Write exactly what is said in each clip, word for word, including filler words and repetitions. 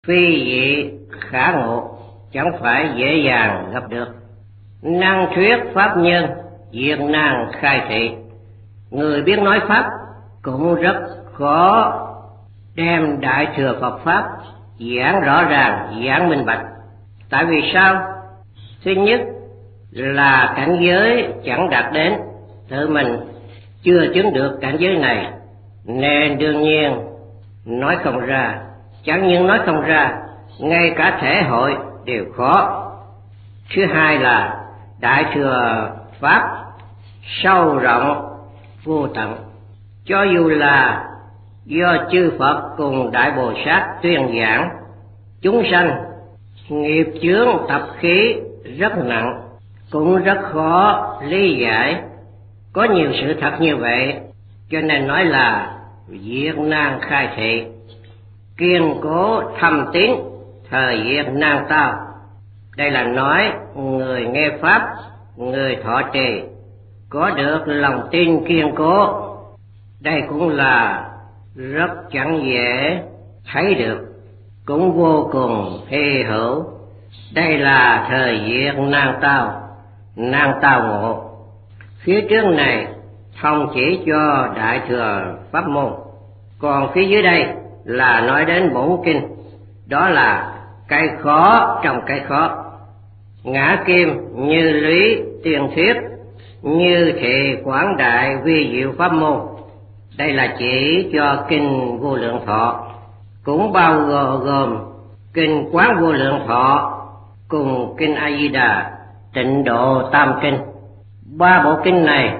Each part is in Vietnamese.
phi vị khả ngộ, chẳng phải dễ dàng gặp được. Năng thuyết pháp nhân, diệt năng khai thị. Người biết nói pháp cũng rất khó đem đại thừa Phật pháp giảng rõ ràng, giảng minh bạch. Tại vì sao? Thứ nhất là cảnh giới chẳng đạt đến, tự mình chưa chứng được cảnh giới này, nên đương nhiên nói không ra. Chẳng những nói không ra, ngay cả thể hội đều khó. Thứ hai là đại thừa pháp sâu rộng vô tận, cho dù là do chư Phật cùng Đại Bồ Sát tuyên giảng, chúng sanh nghiệp chướng tập khí rất nặng, cũng rất khó lý giải. Có nhiều sự thật như vậy, cho nên nói là diệt nan khai thị, kiên cố thâm tín, thời diệt nan tao. Đây là nói người nghe pháp, người thọ trì có được lòng tin kiên cố. Đây cũng là rất chẳng dễ thấy được, cũng vô cùng hy hữu. Đây là thời diệt nan tao, nan tao ngộ. Phía trước này thông chỉ cho đại thừa pháp môn, còn phía dưới đây là nói đến bổn kinh. Đó là cái khó trong cái khó. Ngã kim như lý tiền thuyết, như thị quảng đại vi diệu pháp môn. Đây là chỉ cho kinh Vô Lượng Thọ, cũng bao gồm kinh Quán Vô Lượng Thọ cùng kinh A Di Đà Tịnh Độ Tam Kinh. Ba bộ kinh này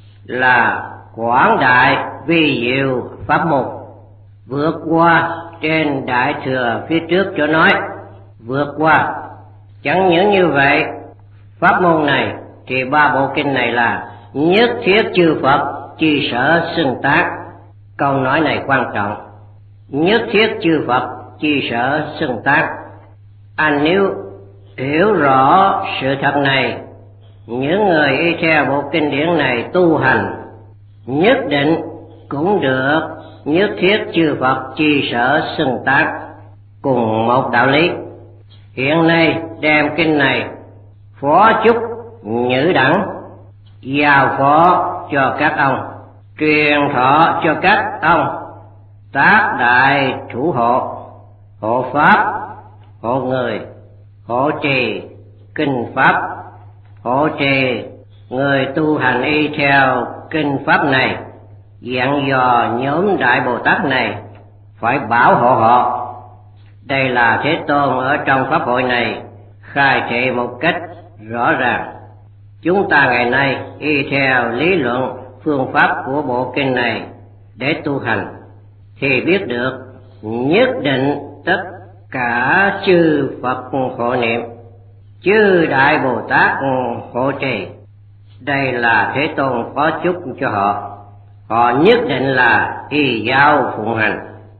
là quảng đại vi diệu pháp môn, vượt qua trên đại thừa phía trước cho nói, vượt qua. Chẳng những như vậy, pháp môn này thì ba bộ kinh này là nhất thiết chư Phật chi sở xưng tác. Câu nói này quan trọng, nhất thiết chư Phật chi sở xưng tác. Anh nếu hiểu rõ sự thật này, những người y theo bộ kinh điển này tu hành nhất định cũng được nhất thiết chư Phật chi sở xưng tác, cùng một đạo lý. Hiện nay đem kinh này phó chúc nhữ đẳng, giao phó cho các ông, truyền thọ cho các ông, tác đại thủ hộ, hộ pháp, hộ người, hộ trì kinh pháp, hộ trì người tu hành y theo kinh pháp này, dặn dò nhóm Đại Bồ Tát này phải bảo hộ họ. Đây là Thế Tôn ở trong pháp hội này khai thị một cách rõ ràng. Chúng ta ngày nay y theo lý luận phương pháp của bộ kinh này để tu hành, thì biết được nhất định tất cả chư Phật hộ niệm, chư Đại Bồ Tát hộ trì. Đây là Thế Tôn phó chúc cho họ, họ nhất định là y giáo phụng hành.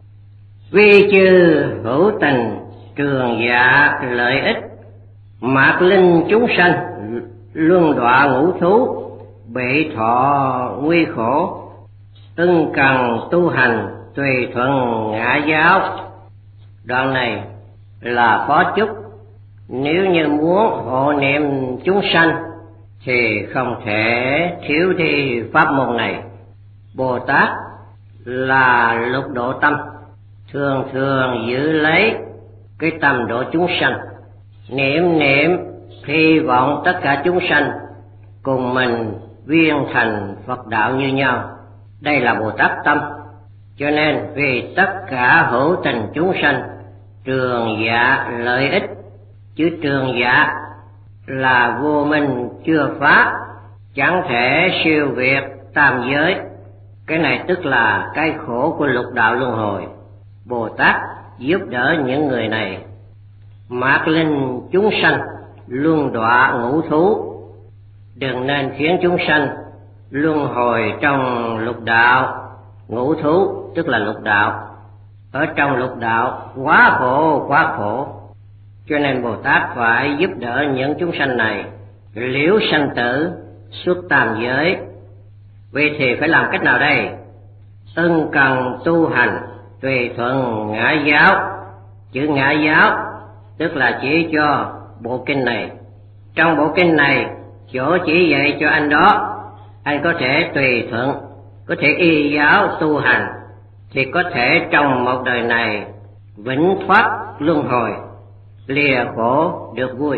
Vi chư hữu tình trường dạ lợi ích, mạc linh chúng sanh luân đọa ngũ thú, bị thọ nguy khổ, ưng cần tu hành tùy thuận ngã giáo. Đoạn này là phó chúc, nếu như muốn hộ niệm chúng sanh thì không thể thiếu đi pháp môn này. Bồ Tát là lục độ tâm, thường thường giữ lấy cái tâm độ chúng sanh, niệm niệm hy vọng tất cả chúng sanh cùng mình viên thành Phật đạo như nhau. Đây là Bồ Tát tâm. Cho nên vì tất cả hữu tình chúng sanh trường dạ lợi ích, chứ trường dạ là vô minh chưa phá, chẳng thể siêu việt tam giới. Cái này tức là cái khổ của lục đạo luân hồi. Bồ Tát giúp đỡ những người này. Mạc linh chúng sanh luân đọa ngũ thú, đừng nên khiến chúng sanh luân hồi trong lục đạo. Ngũ thú tức là lục đạo, ở trong lục đạo quá khổ quá khổ. Cho nên Bồ Tát phải giúp đỡ những chúng sanh này liễu sanh tử, xuất tam giới. Vậy thì phải làm cách nào đây? Ưng cần tu hành tùy thuận ngã giáo, Chữ Ngạ giáo tức là chỉ cho bộ kinh này. Trong bộ kinh này, chỗ chỉ dạy cho anh đó, anh có thể tùy thuận, có thể y giáo tu hành, thì có thể trong một đời này vĩnh thoát luân hồi, lìa khổ được vui.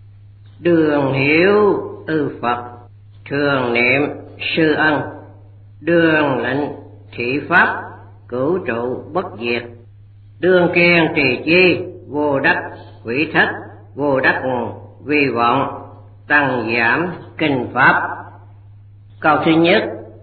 Đường hiểu ư Phật, thường niệm sư ân, đường lệnh thị pháp, cửu trụ bất diệt. Đương kiên trì chi, vô đắc hủy thất, vô đắc vi vọng, tăng giảm kinh pháp. Câu thứ nhất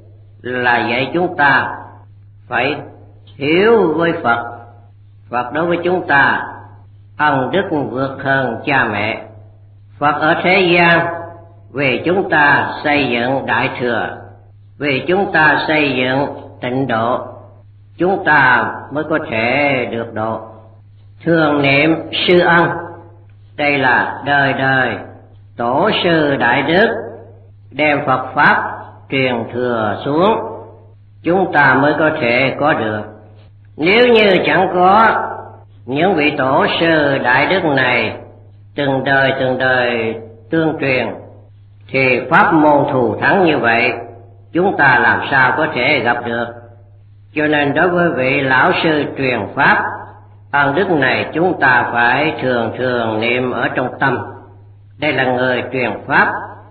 là dạy chúng ta phải hiểu với Phật. Phật đối với chúng ta ân đức vượt hơn cha mẹ. Phật ở thế gian vì chúng ta xây dựng đại thừa, vì chúng ta xây dựng tịnh độ, chúng ta mới có thể được độ. Thường niệm sư ân, đây là đời đời tổ sư đại đức đem Phật pháp truyền thừa xuống, chúng ta mới có thể có được. Nếu như chẳng có những vị tổ sư đại đức này từng đời từng đời tương truyền, thì pháp môn thù thắng như vậy chúng ta làm sao có thể gặp được. Cho nên đối với vị lão sư truyền pháp, ân đức này chúng ta phải thường thường niệm ở trong tâm. Đây là người truyền pháp.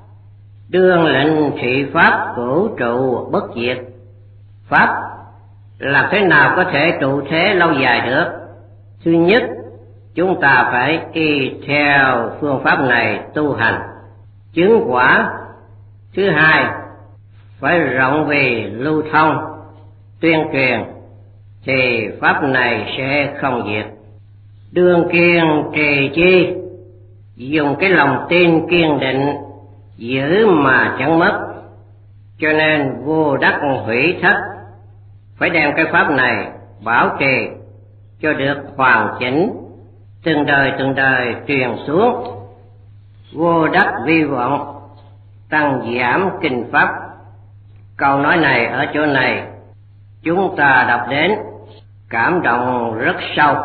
Đương lệnh thị pháp, cửu trụ bất diệt. Pháp làm thế nào có thể trụ thế lâu dài được? Thứ nhất, chúng ta phải y theo phương pháp này tu hành, chứng quả. Thứ hai, phải rộng vì lưu thông, tuyên truyền, thì pháp này sẽ không diệt. Đương kiên trì chi, dùng cái lòng tin kiên định giữ mà chẳng mất. Cho nên vô đắc hủy thất, phải đem cái pháp này bảo trì cho được hoàn chỉnh, từng đời từng đời truyền xuống. Vô đắc vi vọng, tăng giảm kinh pháp. Câu nói này ở chỗ này chúng ta đọc đến cảm động rất sâu.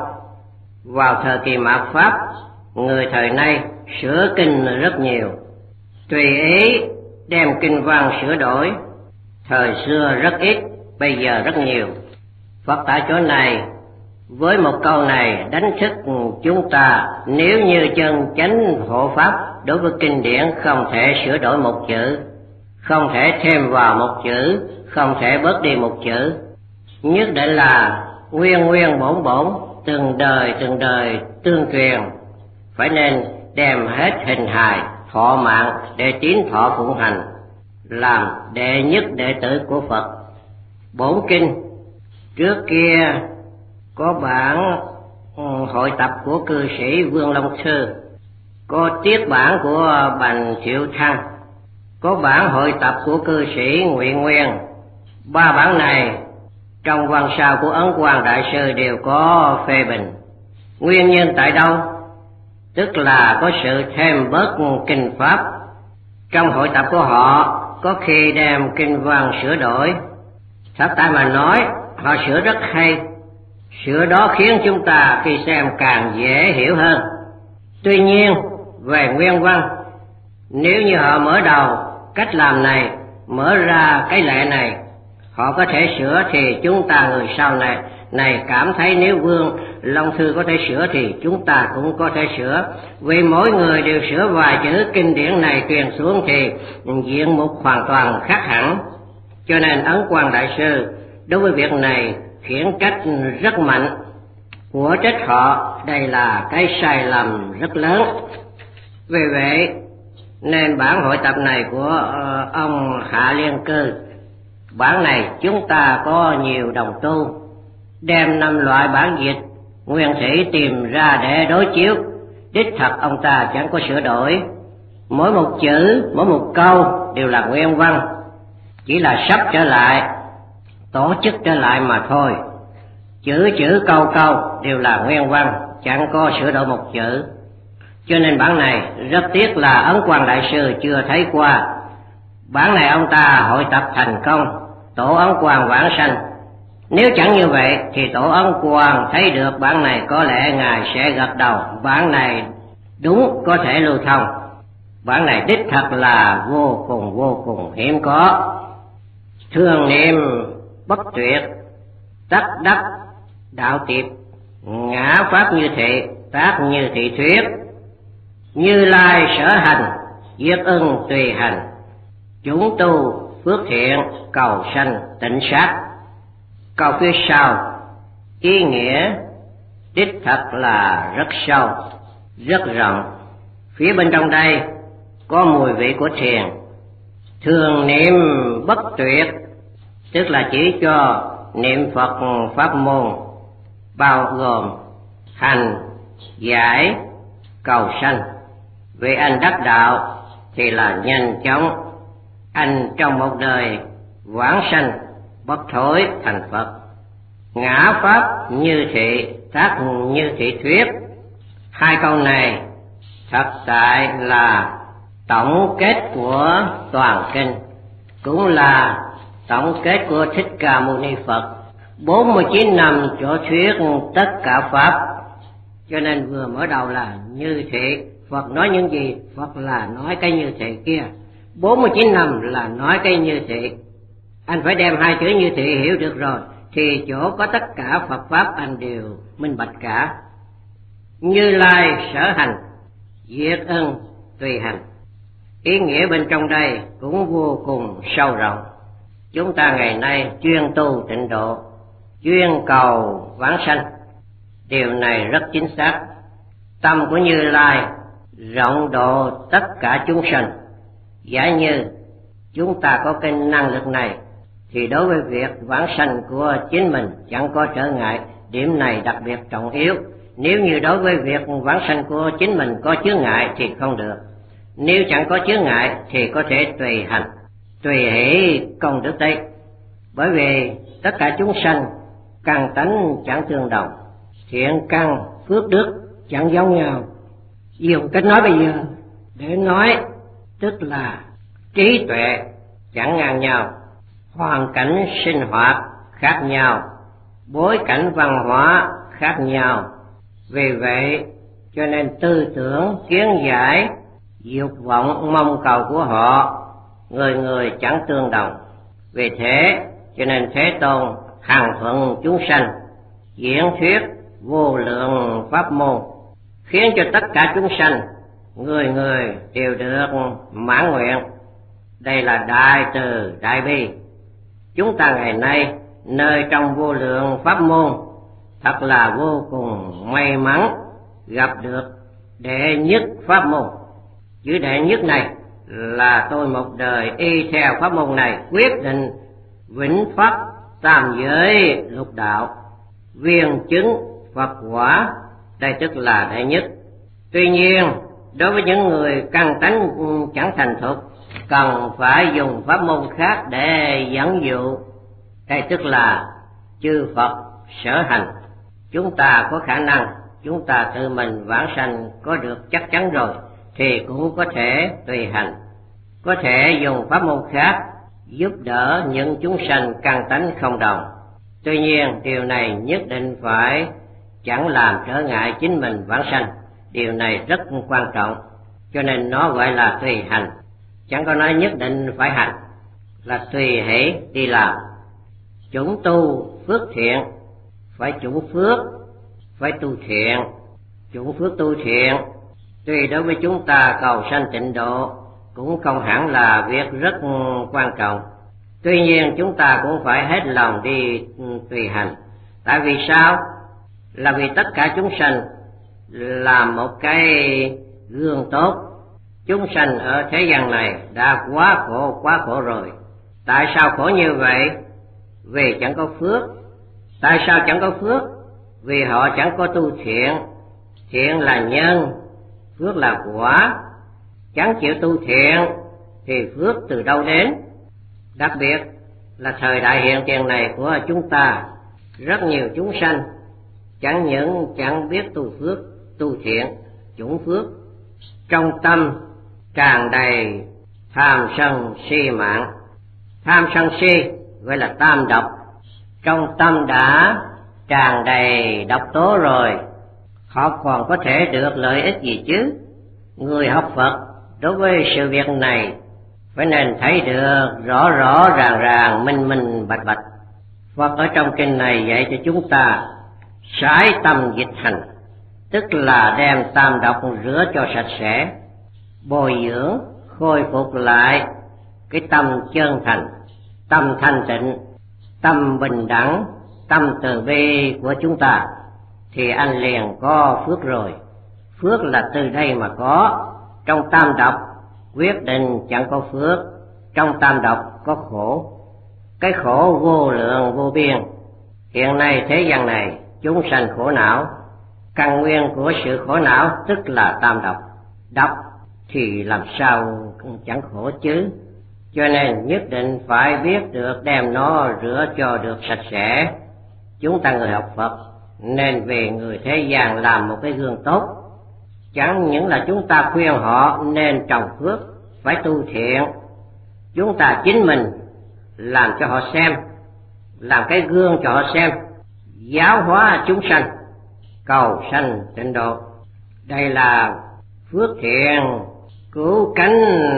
Vào thời kỳ mạt Pháp, người thời nay sửa kinh rất nhiều, tùy ý đem kinh văn sửa đổi. Thời xưa rất ít, bây giờ rất nhiều. Phật tại chỗ này với một câu này đánh thức chúng ta, nếu như chân chánh hộ pháp đối với kinh điển không thể sửa đổi một chữ, không thể thêm vào một chữ, không thể bớt đi một chữ, nhất định là nguyên nguyên bổn bổn, từng đời từng đời tương truyền. Phải nên đem hết hình hài thọ mạng để tín thọ phụng hành, làm đệ nhất đệ tử của Phật. Bổn kinh trước kia có bản hội tập của cư sĩ Vương Long Thư, có tiết bản của Bành Thiệu Thăng, có bản hội tập của cư sĩ Nguyện Nguyên. Ba bản này trong văn sao của Ấn Quang Đại Sư đều có phê bình. Nguyên nhân tại đâu? Tức là có sự thêm bớt kinh pháp. Trong hội tập của họ có khi đem kinh văn sửa đổi. Thật tại mà nói, họ sửa rất hay. Sửa đó khiến chúng ta khi xem càng dễ hiểu hơn. Tuy nhiên, về nguyên văn, nếu như họ mở đầu cách làm này, mở ra cái lệ này, họ có thể sửa, thì chúng ta người sau này này cảm thấy nếu Vương Long Thư có thể sửa thì chúng ta cũng có thể sửa. Vì mỗi người đều sửa vài chữ kinh điển này truyền xuống thì diện mục hoàn toàn khác hẳn. Cho nên Ấn Quang Đại Sư đối với việc này khiển trách rất mạnh, của trách họ đây là cái sai lầm rất lớn. Vì vậy nên bản hội tập này của uh, ông Hạ Liên Cư, bản này chúng ta có nhiều đồng tu đem năm loại bản dịch nguyên thủy tìm ra để đối chiếu. Đích thật ông ta chẳng có sửa đổi, mỗi một chữ mỗi một câu đều là nguyên văn, chỉ là sắp trở lại, tổ chức trở lại mà thôi. Chữ chữ câu câu đều là nguyên văn, chẳng có sửa đổi một chữ. Cho nên bản này rất tiếc là Ấn Quang Đại Sư chưa thấy qua. Bản này ông ta hội tập thành công, tổ Ấn Quang vãng sanh, Nếu chẳng như vậy thì tổ ấn Quang thấy được bản này, có lẽ ngài sẽ gật đầu, bản này đúng có thể lưu thông. Bản này đích thật là vô cùng vô cùng hiếm có. Thường niệm bất tuyệt, tất đắc đạo tiệp, ngã pháp như thị, tác như thị thuyết. Như Lai sở hành, diệt ưng tùy hành, chúng tu phước thiện, cầu sanh tịnh sát. Câu phía sau ý nghĩa đích thật là rất sâu, rất rộng. Phía bên trong đây có mùi vị của thiền. Thường niệm bất tuyệt tức là chỉ cho niệm Phật pháp môn, bao gồm hành, giải, cầu sanh. Vì anh đắc đạo thì là nhanh chóng, anh trong một đời vãng sanh bất thối thành Phật. Ngã pháp như thị, tác như thị thuyết. Hai câu này thật tại là tổng kết của toàn kinh, cũng là tổng kết của Thích Ca Mâu Ni Phật. Bốn mươi chín năm chỗ thuyết tất cả pháp, cho nên vừa mở đầu là như thị. Phật nói những gì? Phật là nói cái như thị kia. Bốn mươi chín năm là nói cái như thị. Anh phải đem hai chữ như thị hiểu được rồi, thì chỗ có tất cả Phật pháp anh đều minh bạch cả. Như Lai sở hành, diệt ưng tùy hành. Ý nghĩa bên trong đây cũng vô cùng sâu rộng. Chúng ta ngày nay chuyên tu tịnh độ, chuyên cầu vãng sanh, điều này rất chính xác. Tâm của Như Lai rộng độ tất cả chúng sanh. Giả như chúng ta có cái năng lực này thì đối với việc vãng sanh của chính mình chẳng có trở ngại. Điểm này đặc biệt trọng yếu. Nếu như đối với việc vãng sanh của chính mình có chướng ngại thì không được. Nếu chẳng có chướng ngại thì có thể tùy hành, tùy hỷ công đức đấy. Bởi vì tất cả chúng sanh căn tánh chẳng tương đồng, thiện căn phước đức chẳng giống nhau. Dùng cách nói bây giờ để nói tức là trí tuệ chẳng ngang nhau, hoàn cảnh sinh hoạt khác nhau, bối cảnh văn hóa khác nhau. Vì vậy cho nên tư tưởng, kiến giải, dục vọng, mong cầu của họ người người chẳng tương đồng. Vì thế cho nên Thế Tôn hằng thuận chúng sanh, diễn thuyết vô lượng pháp môn, khiến cho tất cả chúng sanh người người đều được mãn nguyện. Đây là đại từ đại bi. Chúng ta ngày nay nơi trong vô lượng pháp môn thật là vô cùng may mắn gặp được đệ nhất pháp môn. Chữ đệ nhất này là tôi một đời y theo pháp môn này, quyết định vĩnh pháp tam giới lục đạo, viên chứng Phật quả. Đây tức là đệ nhất. Tuy nhiên đối với những người căn tánh chẳng thành thục, cần phải dùng pháp môn khác để dẫn dụ. Đây tức là chư Phật sở hành. Chúng ta có khả năng, chúng ta tự mình vãng sanh có được chắc chắn rồi thì cũng có thể tùy hành, có thể dùng pháp môn khác giúp đỡ những chúng sanh căn tánh không đồng. Tuy nhiên điều này nhất định phải chẳng làm trở ngại chính mình vãng sanh. Điều này rất quan trọng, cho nên nó gọi là tùy hành, chẳng có nói nhất định phải hành, là tùy hỷ đi làm. Chúng tu phước thiện, phải chủ phước, phải tu thiện. Chủ phước tu thiện tuy đối với chúng ta cầu sanh tịnh độ cũng không hẳn là việc rất quan trọng. Tuy nhiên chúng ta cũng phải hết lòng đi tùy hành. Tại vì sao? Là vì tất cả chúng sanh là một cái gương tốt. Chúng sanh ở thế gian này đã quá khổ, quá khổ rồi. Tại sao khổ như vậy? Vì chẳng có phước. Tại sao chẳng có phước? Vì họ chẳng có tu thiện. Thiện là nhân, phước là quả. Chẳng chịu tu thiện thì phước từ đâu đến? Đặc biệt là thời đại hiện tiền này của chúng ta, rất nhiều chúng sanh chẳng những chẳng biết tu phước, tu thiện, chủng phước, trong tâm tràn đầy tham sân si mạng. Tham sân si gọi là tam độc. trong tâm đã tràn đầy độc tố rồi, họ còn có thể được lợi ích gì chứ? Người học Phật đối với sự việc này phải nên thấy được rõ rõ ràng ràng, minh minh bạch bạch. Phật ở trong kinh này dạy cho chúng ta sải tâm dịch hành, tức là đem tam độc rửa cho sạch sẽ, bồi dưỡng khôi phục lại cái tâm chân thành, tâm thanh tịnh, tâm bình đẳng, tâm từ bi của chúng ta, thì anh liền có phước rồi. Phước là từ đây mà có. Trong tam độc quyết định chẳng có phước, trong tam độc có khổ, cái khổ vô lượng vô biên. Hiện nay thế gian này chúng sanh khổ não, căn nguyên của sự khổ não tức là tam độc. Độc thì làm sao chẳng khổ chứ, cho nên nhất định phải biết được đem nó rửa cho được sạch sẽ. Chúng ta người học Phật nên về người thế gian làm một cái gương tốt. Chẳng những là chúng ta khuyên họ nên trồng phước, phải tu thiện, chúng ta chính mình làm cho họ xem, làm cái gương cho họ xem, giáo hóa chúng sanh, cầu sanh tịnh độ. Đây là phước thiện cứu cánh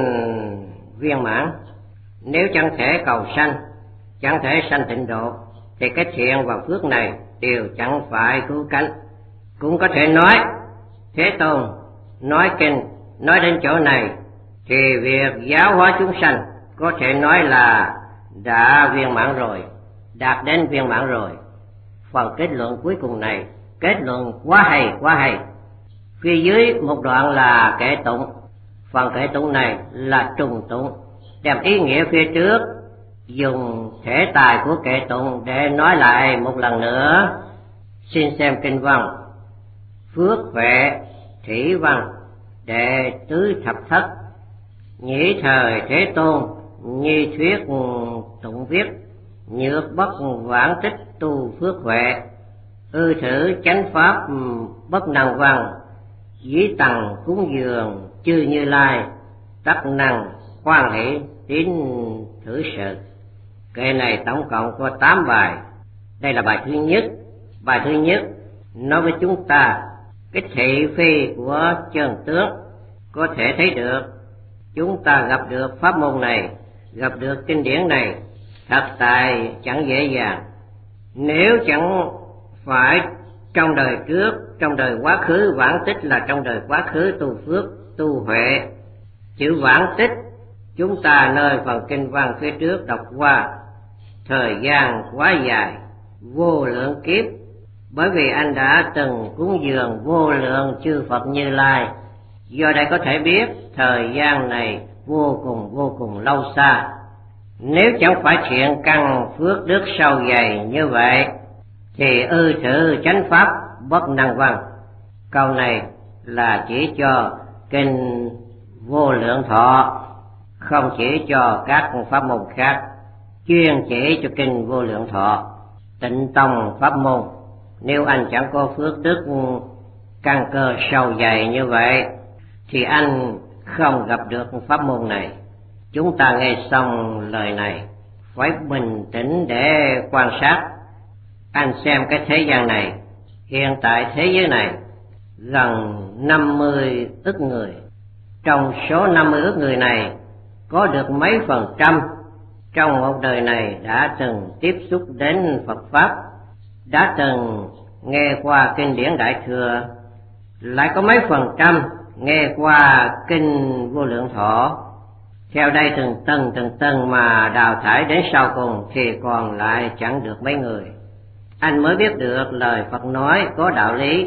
viên mãn. Nếu chẳng thể cầu sanh, chẳng thể sanh tịnh độ, thì cái thiện và phước này đều chẳng phải cứu cánh. Cũng có thể nói Thế Tôn nói kinh nói đến chỗ này thì việc giáo hóa chúng sanh có thể nói là đã viên mãn rồi, đạt đến viên mãn rồi. Phần kết luận cuối cùng này kết luận quá hay quá hay. Phía dưới một đoạn là kệ tụng, phần kệ tụng này là trùng tụng, đem ý nghĩa phía trước dùng thể tài của kệ tụng để nói lại một lần nữa. Xin xem kinh văn: phước huệ thủy văn đệ tứ thập thất, nhĩ thời Thế Tôn nhi thuyết tụng viết, nhược bất vãng tích tu phước huệ, ư thử chánh pháp bất năng văn, dĩ tầng cúng dường chư Như Lai, tất năng hoan hỷ tín thử sự. Kệ này tổng cộng có tám bài. Đây là bài thứ nhất. Bài thứ nhất nói với chúng ta cái thị phi của chân tướng. Có thể thấy được chúng ta gặp được pháp môn này, gặp được kinh điển này thật tại chẳng dễ dàng. Nếu chẳng phải trong đời trước, trong đời quá khứ, vãng tích là trong đời quá khứ tu phước, tu huệ. Chữ vãng tích chúng ta nơi phần kinh văn phía trước đọc qua, thời gian quá dài, vô lượng kiếp, bởi vì anh đã từng cúng dường vô lượng chư Phật Như Lai. Do đây có thể biết thời gian này vô cùng vô cùng lâu xa. Nếu chẳng phải thiện căn phước đức sâu dày như vậy thì ư thử chánh pháp bất năng văn. Câu này là chỉ cho kinh Vô Lượng Thọ, không chỉ cho các pháp môn khác, chuyên chỉ cho kinh Vô Lượng Thọ. Tịnh tông pháp môn, nếu anh chẳng có phước đức căn cơ sâu dày như vậy thì anh không gặp được pháp môn này. Chúng ta nghe xong lời này phải bình tĩnh để quan sát. Anh xem cái thế gian này, hiện tại thế giới này gần năm mươi ức người. Trong số năm mươi ức người này có được mấy phần trăm trong một đời này đã từng tiếp xúc đến Phật Pháp, đã từng nghe qua kinh điển Đại Thừa, lại có mấy phần trăm nghe qua kinh Vô Lượng Thọ. Theo đây từng tầng từng tầng mà đào thải đến sau cùng thì còn lại chẳng được mấy người. Anh mới biết được lời Phật nói có đạo lý.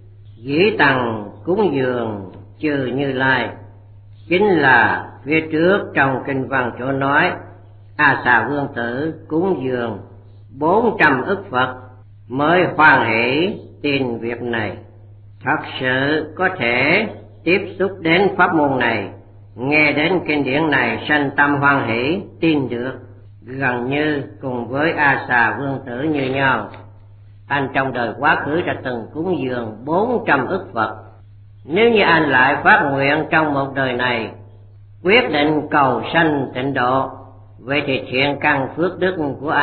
Dĩ tầng cúng dường chư Như Lai chính là phía trước trong kinh văn chỗ nói A Xà Vương Tử cúng dường bốn trăm ức Phật mới hoan hỷ tin việc này. Thật sự có thể tiếp xúc đến pháp môn này, nghe đến kinh điển này sanh tâm hoan hỷ tin được, gần như cùng với A Xà Vương Tử như nhau. Anh trong đời quá khứ đã từng cúng dường bốn trăm ức Phật. Nếu như anh lại phát nguyện trong một đời này quyết định cầu sanh tịnh độ, vậy thì thiện căn phước đức của anh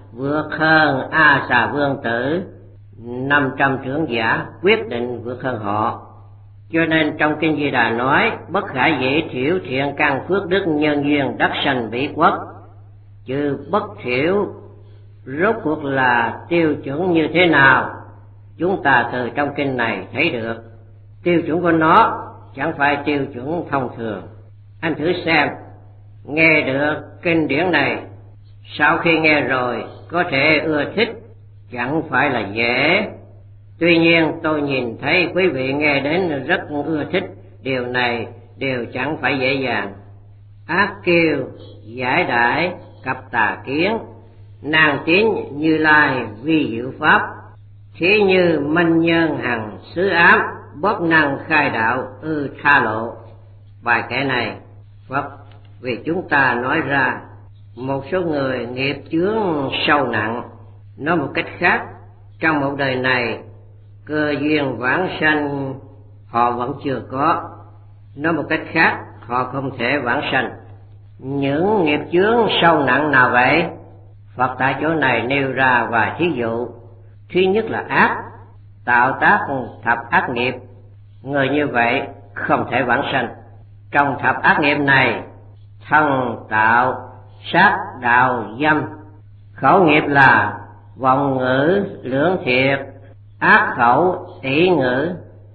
vượt hơn A Xà Vương tử, năm trăm trưởng giả quyết định vượt hơn họ. Cho nên trong Kinh Di Đà nói, bất khả dĩ thiểu thiện căn phước đức nhân duyên đắc sanh bỉ quốc. Chữ bất thiểu rốt cuộc là tiêu chuẩn như thế nào? Chúng ta từ trong kinh này thấy được. Tiêu chuẩn của nó chẳng phải tiêu chuẩn thông thường. Anh thử xem, nghe được kinh điển này, sau khi nghe rồi có thể ưa thích chẳng phải là dễ. Tuy nhiên tôi nhìn thấy quý vị nghe đến rất ưa thích, điều này đều chẳng phải dễ dàng. Ác kiêu, giải đãi, cặp tà kiến, nàng tín Như Lai vi diệu pháp, thí như minh nhân hằng xứ ám, bất năng khai đạo ư tha lộ. Bài kệ này Phật vì chúng ta nói ra một số người nghiệp chướng sâu nặng. Nói một cách khác, trong một đời này cơ duyên vãng sanh họ vẫn chưa có. Nói một cách khác, họ không thể vãng sanh. Những nghiệp chướng sâu nặng nào vậy? Phật tại chỗ này nêu ra vài thí dụ. Thứ nhất là ác, tạo tác thập ác nghiệp. Người như vậy không thể vãng sanh. Trong thập ác nghiệp này, thân tạo, sát đạo dâm. Khẩu nghiệp là vọng ngữ lưỡng thiệt, ác khẩu ỷ ngữ.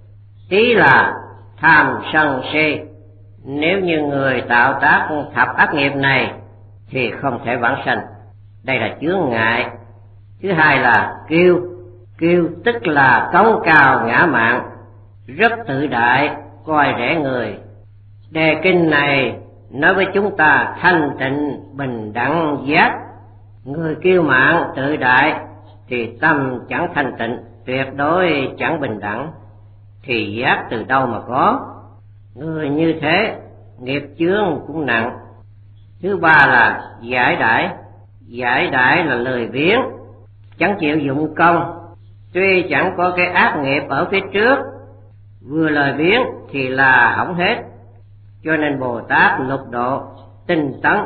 Ý là tham sân si. Nếu như người tạo tác thập ác nghiệp này thì không thể vãng sanh. Đây là chướng ngại. Thứ hai là kiêu. Kiêu tức là cống cao ngã mạn, rất tự đại, coi rẻ người. Đề kinh này nói với chúng ta thanh tịnh, bình đẳng, giác. Người kiêu mạn, tự đại thì tâm chẳng thanh tịnh, tuyệt đối chẳng bình đẳng, thì giác từ đâu mà có? Người như thế nghiệp chướng cũng nặng. Thứ ba là giải đãi. Giải đãi là lười biếng, chẳng chịu dụng công. Tuy chẳng có cái ác nghiệp ở phía trước, vừa lười biếng thì là hỏng hết. Cho nên Bồ Tát lục độ tinh tấn,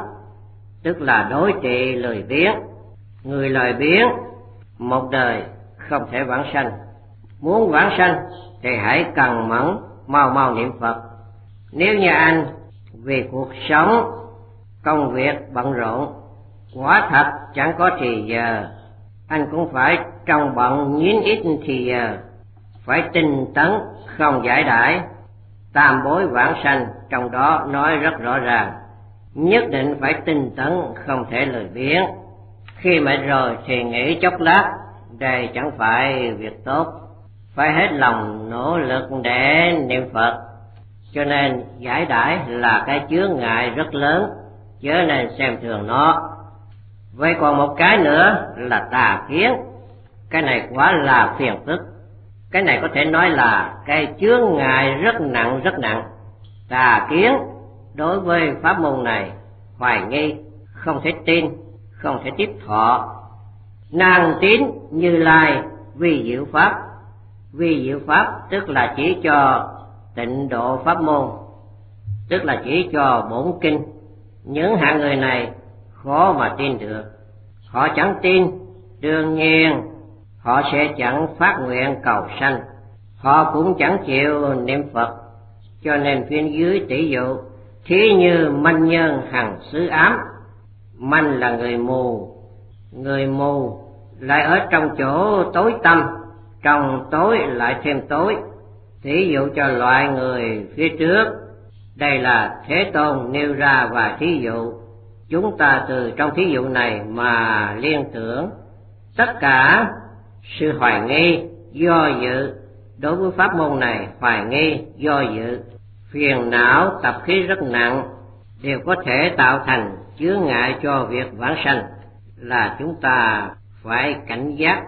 tức là đối trị lười biếng. Người lười biếng một đời không thể vãng sanh. Muốn vãng sanh thì hãy cần mẫn mau mau niệm Phật. Nếu như anh vì cuộc sống, công việc bận rộn, quả thật chẳng có thì giờ, anh cũng phải trong bận nhín ít thì giờ, phải tinh tấn không giải đãi. Tam bối vãng sanh trong đó nói rất rõ ràng, nhất định phải tinh tấn, không thể lười biếng. Khi mệt rồi thì nghỉ chốc lát, đây chẳng phải việc tốt. Phải hết lòng nỗ lực để niệm Phật. Cho nên giải đãi là cái chướng ngại rất lớn, chớ nên xem thường nó. Vậy còn một cái nữa là tà kiến. Cái này quá là phiền phức. Cái này có thể nói là cái chướng ngại rất nặng rất nặng. Tà kiến đối với pháp môn này hoài nghi, không thể tin, không thể tiếp thọ. Nàng tín Như Lai vi diệu pháp. Vi diệu pháp tức là chỉ cho tịnh độ pháp môn, tức là chỉ cho bổn kinh. Những hạng người này khó mà tin được. Họ chẳng tin, đương nhiên họ sẽ chẳng phát nguyện cầu sanh. Họ cũng chẳng chịu niệm Phật. Cho nên phía dưới tỷ dụ, thí như manh nhân hằng xứ ám. Manh là người mù. Người mù lại ở trong chỗ tối tăm, trong tối lại thêm tối. Thí dụ cho loại người phía trước. Đây là Thế Tôn nêu ra vài thí dụ. Chúng ta từ trong thí dụ này mà liên tưởng. Tất cả sự hoài nghi, do dự đối với pháp môn này, hoài nghi, do dự, phiền não, tập khí rất nặng, đều có thể tạo thành chướng ngại cho việc vãng sanh. Là chúng ta phải cảnh giác,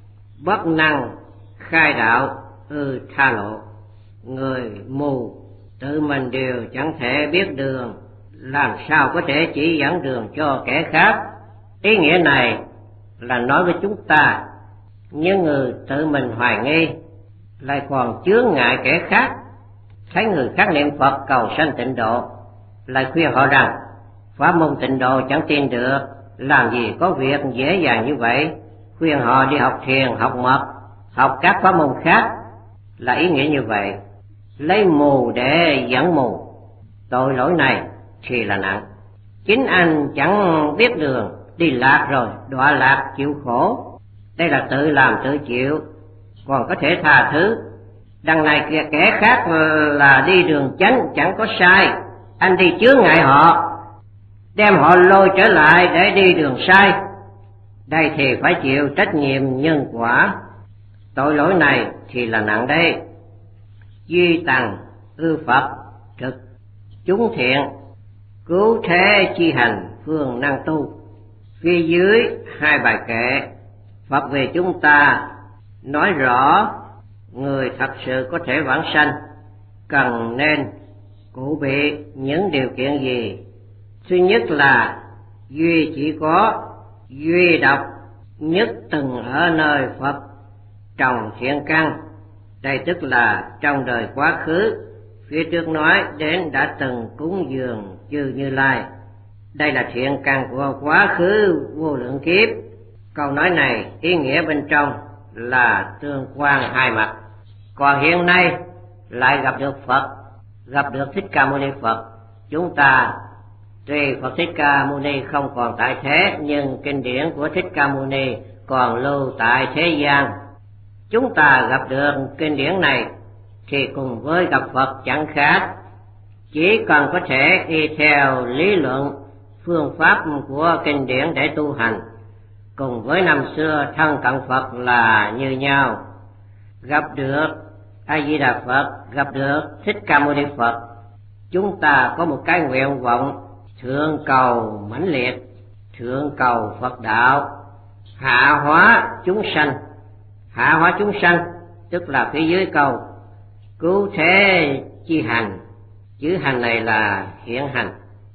bất năng khai đạo ư tha lộ. Người mù tự mình đều chẳng thể biết đường, làm sao có thể chỉ dẫn đường cho kẻ khác? Ý nghĩa này là nói với chúng ta, những người tự mình hoài nghi lại còn chướng ngại kẻ khác, thấy người khác niệm Phật cầu sanh tịnh độ, lại khuyên họ rằng pháp môn tịnh độ chẳng tin được, làm gì có việc dễ dàng như vậy, khuyên họ đi học thiền, học mật, học các pháp môn khác, là ý nghĩa như vậy. Lấy mù để dẫn mù, tội lỗi này thì là nặng. Chính anh chẳng biết đường, đi lạc rồi, đọa lạc chịu khổ, đây là tự làm tự chịu, còn có thể tha thứ. Đằng này kìa, kẻ khác là đi đường chánh chẳng có sai, anh đi chướng ngại họ, đem họ lôi trở lại để đi đường sai, đây thì phải chịu trách nhiệm nhân quả. Tội lỗi này thì là nặng đây. Duy tằng ư Phật thực chúng thiện, cứu thế chi hành phương năng tu. Phía dưới hai bài kệ, Phật về chúng ta nói rõ người thật sự có thể vãng sanh cần nên cụ bị những điều kiện gì. Thứ nhất là duy chỉ có duy độc nhất từng ở nơi Phật trồng thiện căn, đây tức là trong đời quá khứ. Phía trước nói đến đã từng cúng dường chư Như Lai, đây là thiện căn của quá khứ vô lượng kiếp. Câu nói này ý nghĩa bên trong là tương quan hai mặt. Còn hiện nay lại gặp được Phật, gặp được Thích Ca Mâu Ni Phật, chúng ta tuy Phật Thích Ca Mâu Ni không còn tại thế, nhưng kinh điển của Thích Ca Mâu Ni còn lưu tại thế gian. Chúng ta gặp được kinh điển này thì cùng với gặp Phật chẳng khác, chỉ cần có thể y theo lý luận phương pháp của kinh điển để tu hành, cùng với năm xưa thân cận Phật là như nhau. Gặp được A Di Đà Phật, gặp được Thích Ca Mâu Ni Phật, chúng ta có một cái nguyện vọng thượng cầu mãnh liệt, thượng cầu Phật đạo, hạ hóa chúng sanh. Hạ hóa chúng sanh tức là phía dưới câu cứu thế chi hành, chữ hành này là hiện hành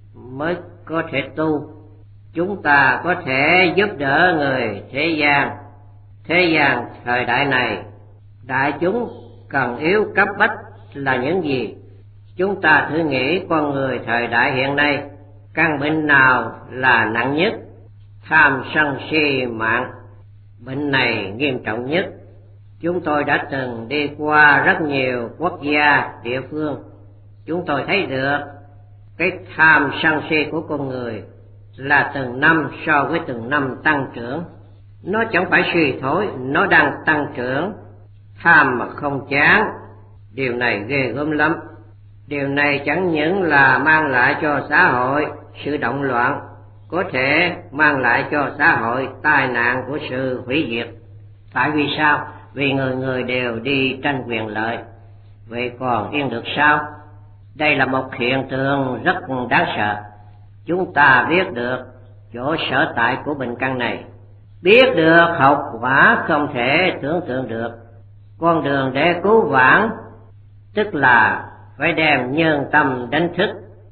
mới có thể tu. Chúng ta có thể giúp đỡ người thế gian. Thế gian thời đại này, đại chúng cần yếu cấp bách là những gì? Chúng ta thử nghĩ con người thời đại hiện nay, căn bệnh nào là nặng nhất? Tham sân si mạng, bệnh này nghiêm trọng nhất. Chúng tôi đã từng đi qua rất nhiều quốc gia, địa phương, chúng tôi thấy được cái tham sân si của con người là từng năm so với từng năm tăng trưởng. Nó chẳng phải suy thoái, nó đang tăng trưởng. Tham mà không chán, điều này ghê gớm lắm. Điều này chẳng những là mang lại cho xã hội sự động loạn, có thể mang lại cho xã hội tai nạn của sự hủy diệt. Tại vì sao? Vì người người đều đi tranh quyền lợi. Vậy còn yên được sao? Đây là một hiện tượng rất đáng sợ. Chúng ta biết được chỗ sở tại của bệnh căn này, biết được hậu quả không thể tưởng tượng được. Con đường để cứu vãn tức là phải đem nhân tâm đánh thức.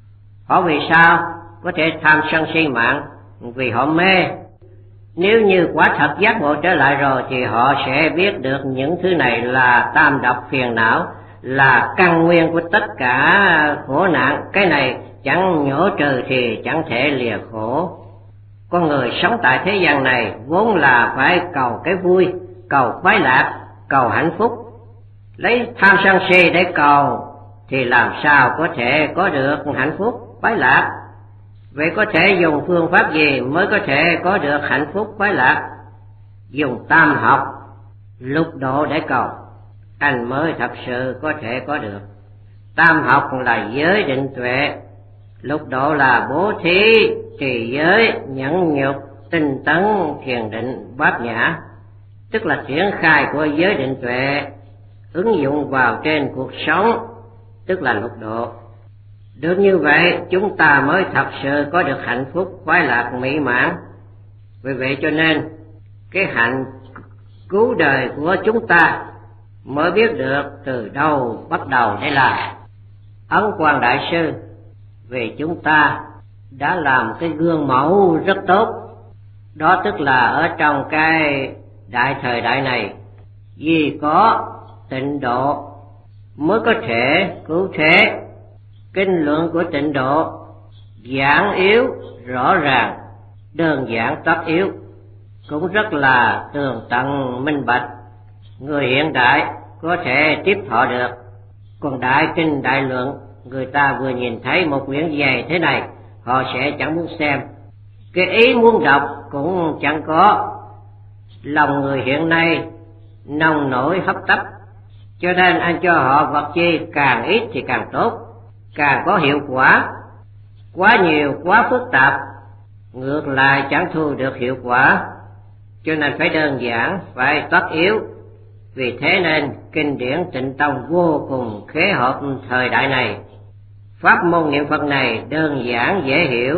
Họ vì sao có thể tham sân si mạng? Vì họ mê. Nếu như quả thật giác ngộ trở lại rồi thì họ sẽ biết được những thứ này là tam độc phiền não, là căn nguyên của tất cả khổ nạn. Cái này chẳng nhổ trừ thì chẳng thể lìa khổ. Con người sống tại thế gian này vốn là phải cầu cái vui, cầu khoái lạc, cầu hạnh phúc. Lấy tham sân si để cầu thì làm sao có thể có được hạnh phúc, khoái lạc? Vậy có thể dùng phương pháp gì mới có thể có được hạnh phúc khoái lạc? Dùng tam học lục độ để cầu, anh mới thật sự có thể có được. Tam học là giới định tuệ, lục độ là bố thí, trì giới, nhẫn nhục, tinh tấn, thiền định, bát nhã, tức là triển khai của giới định tuệ ứng dụng vào trên cuộc sống, tức là lục độ. Được như vậy chúng ta mới thật sự có được hạnh phúc khoái lạc mỹ mãn. Vì vậy cho nên cái hạnh cứu đời của chúng ta mới biết được từ đâu bắt đầu để làm. Ấn Quang Đại Sư vì chúng ta đã làm cái gương mẫu rất tốt. Đó tức là ở trong cái đại thời đại này, vì có tịnh độ mới có thể cứu thế. Kinh luận của tịnh độ giảng yếu rõ ràng, đơn giản toát yếu, cũng rất là tường tận minh bạch. Người hiện đại có thể tiếp thọ được, còn đại kinh đại luận người ta vừa nhìn thấy một quyển dày thế này họ sẽ chẳng muốn xem, cái ý muốn đọc cũng chẳng có. Lòng người hiện nay nông nổi hấp tấp, cho nên anh cho họ vật chi càng ít thì càng tốt, càng có hiệu quả. Quá nhiều quá phức tạp ngược lại chẳng thu được hiệu quả, cho nên phải đơn giản, phải toát yếu. Vì thế nên kinh điển Tịnh Tông vô cùng khế hợp thời đại này. Pháp môn niệm Phật này đơn giản dễ hiểu,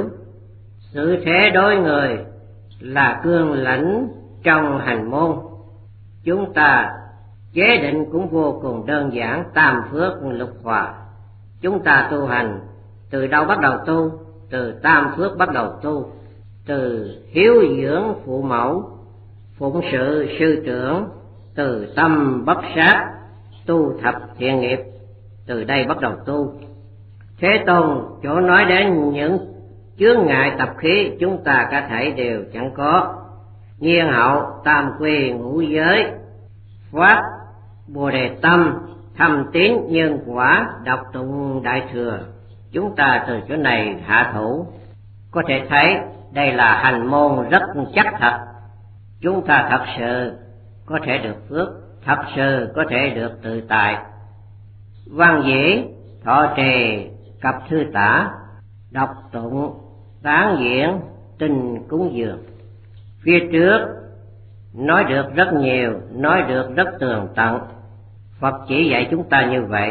sự thế đối người là cương lãnh trong hành môn. Chúng ta chế định cũng vô cùng đơn giản, tam phước lục hòa. Chúng ta tu hành từ đâu bắt đầu tu? Từ tam phước bắt đầu tu, từ hiếu dưỡng phụ mẫu, phụng sự sư trưởng, từ tâm bất sát, tu thập thiện nghiệp, từ đây bắt đầu tu. Thế Tôn chỗ nói đến những chướng ngại tập khí chúng ta cả thảy đều chẳng có. Nhiên hậu tam quy ngũ giới, phát bồ đề tâm, thâm tín nhân quả, đọc tụng đại thừa. Chúng ta từ chỗ này hạ thủ, có thể thấy đây là hành môn rất chắc thật. Chúng ta thật sự có thể được phước, thật sự có thể được tự tại. Văn dĩ thọ trì cập thư tả, đọc tụng tán diễn tinh cúng dường. Phía trước nói được rất nhiều, nói được rất tường tận. Phật chỉ dạy chúng ta như vậy.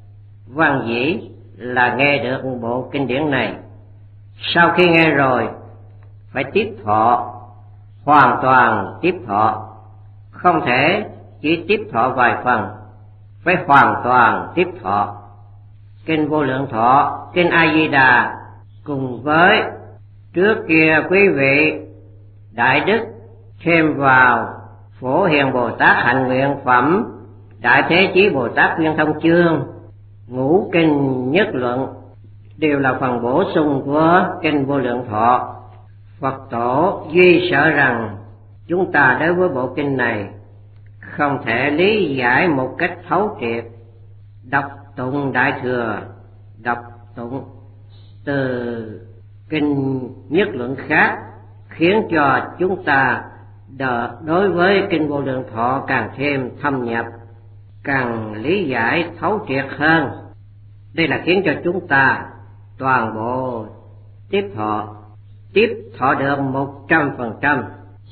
Văn dĩ là nghe được bộ kinh điển này, sau khi nghe rồi phải tiếp thọ, hoàn toàn tiếp thọ, không thể chỉ tiếp thọ vài phần, phải hoàn toàn tiếp thọ. Kinh Vô Lượng Thọ, kinh A Di Đà cùng với trước kia quý vị đại đức thêm vào Phổ Hiền Bồ Tát Hạnh Nguyện Phẩm, Đại Thế Chí Bồ Tát Viên Thông Chương, Ngũ Kinh Nhất Luận đều là phần bổ sung của kinh Vô Lượng Thọ. Phật tổ duy sợ rằng chúng ta đối với bộ kinh này không thể lý giải một cách thấu triệt. Đọc tụng đại thừa, đọc tụng từ kinh Nhất Luận khác, khiến cho chúng ta đối với kinh Vô Lượng Thọ càng thêm thâm nhập, càng lý giải thấu triệt hơn. Đây là khiến cho chúng ta toàn bộ tiếp thọ, tiếp thọ được một trăm phần trăm.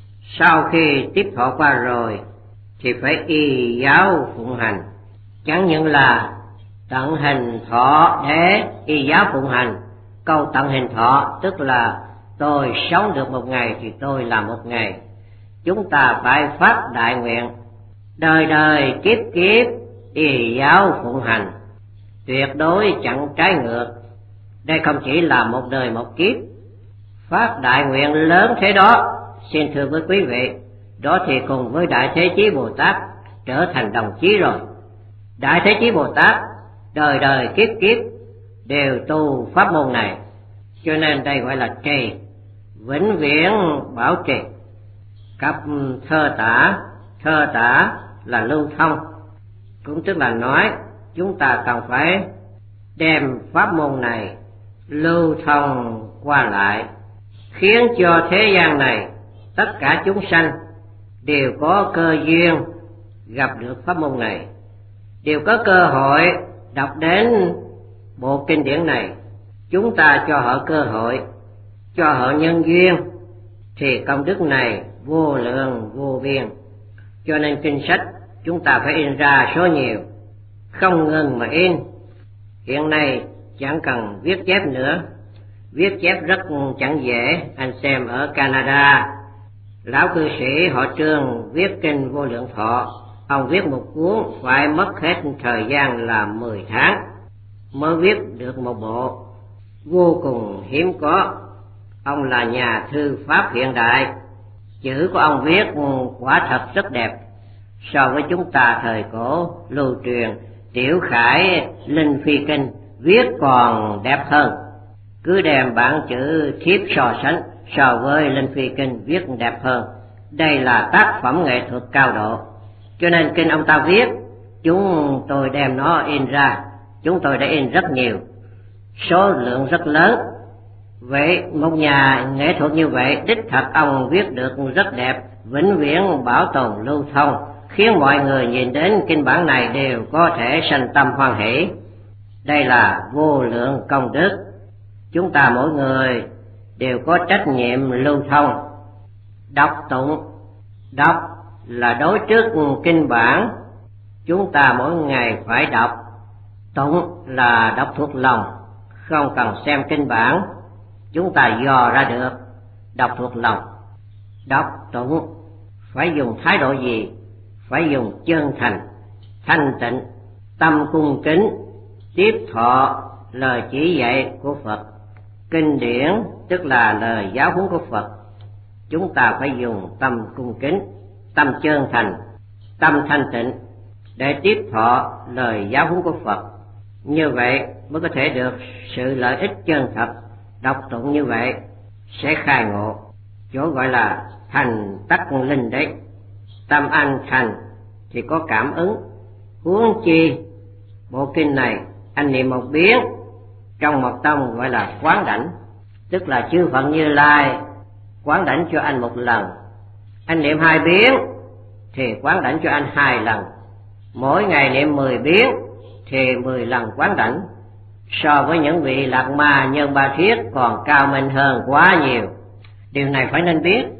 Sau khi tiếp thọ qua rồi thì phải y giáo phụng hành, chẳng những là tận hình thọ để y giáo phụng hành. Câu tận hình thọ tức là tôi sống được một ngày thì tôi làm một ngày. Chúng ta phải phát đại nguyện, đời đời kiếp kiếp y giáo phụng hành, tuyệt đối chẳng trái ngược. Đây không chỉ là một đời một kiếp. Phát đại nguyện lớn thế đó, xin thưa với quý vị, đó thì cùng với Đại Thế Chí Bồ Tát trở thành đồng chí rồi. Đại Thế Chí Bồ Tát đời đời kiếp kiếp đều tu pháp môn này, cho nên đây gọi là trì, vĩnh viễn bảo trì. Cập thơ tả, thơ tả là lưu thông, cũng tức là nói chúng ta cần phải đem pháp môn này lưu thông qua lại, khiến cho thế gian này tất cả chúng sanh đều có cơ duyên gặp được pháp môn này, đều có cơ hội đọc đến bộ kinh điển này. Chúng ta cho họ cơ hội, cho họ nhân duyên, thì công đức này vô lượng vô biên. Cho nên kinh sách chúng ta phải in ra số nhiều, không ngừng mà in. Hiện nay chẳng cần viết chép nữa, viết chép rất chẳng dễ. Anh xem ở Canada, lão cư sĩ họ Trương viết kinh Vô Lượng Thọ, ông viết một cuốn phải mất hết thời gian là mười tháng mới viết được một bộ, vô cùng hiếm có. Ông là nhà thư pháp hiện đại, chữ của ông viết quả thật rất đẹp, so với chúng ta thời cổ lưu truyền Tiểu Khải Linh Phi Kinh viết còn đẹp hơn. Cứ đem bản chữ thiếp so sánh so với Linh Phi Kinh viết đẹp hơn. Đây là tác phẩm nghệ thuật cao độ, cho nên kinh ông ta viết, chúng tôi đem nó in ra, chúng tôi đã in rất nhiều, số lượng rất lớn. Vậy một nhà nghệ thuật như vậy, đích thật ông viết được rất đẹp, vĩnh viễn bảo tồn lưu thông, khiến mọi người nhìn đến kinh bản này đều có thể sanh tâm hoan hỷ. Đây là vô lượng công đức. Chúng ta mỗi người đều có trách nhiệm lưu thông. Đọc tụng, đọc là đối trước kinh bản, chúng ta mỗi ngày phải đọc. Tụng là đọc thuộc lòng, không cần xem kinh bản, chúng ta dò ra được, đọc thuộc lòng. Đọc tụng phải dùng thái độ gì? Phải dùng chân thành, thanh tịnh, tâm cung kính, tiếp thọ lời chỉ dạy của Phật. Kinh điển tức là lời giáo huấn của Phật, chúng ta phải dùng tâm cung kính, tâm chân thành, tâm thanh tịnh để tiếp thọ lời giáo huấn của Phật. Như vậy mới có thể được sự lợi ích chân thật. Đọc tụng như vậy sẽ khai ngộ, chỗ gọi là thành tắc linh đấy. Tâm anh thành thì có cảm ứng. Huống chi bộ kinh này anh niệm một biến, trong mật tông gọi là quán đảnh, tức là chư Phật Như Lai quán đảnh cho anh một lần. Anh niệm hai biến thì quán đảnh cho anh hai lần. Mỗi ngày niệm mười biến thì mười lần quán đảnh. So với những vị lạc ma nhân ba thiết còn cao minh hơn quá nhiều. Điều này phải nên biết.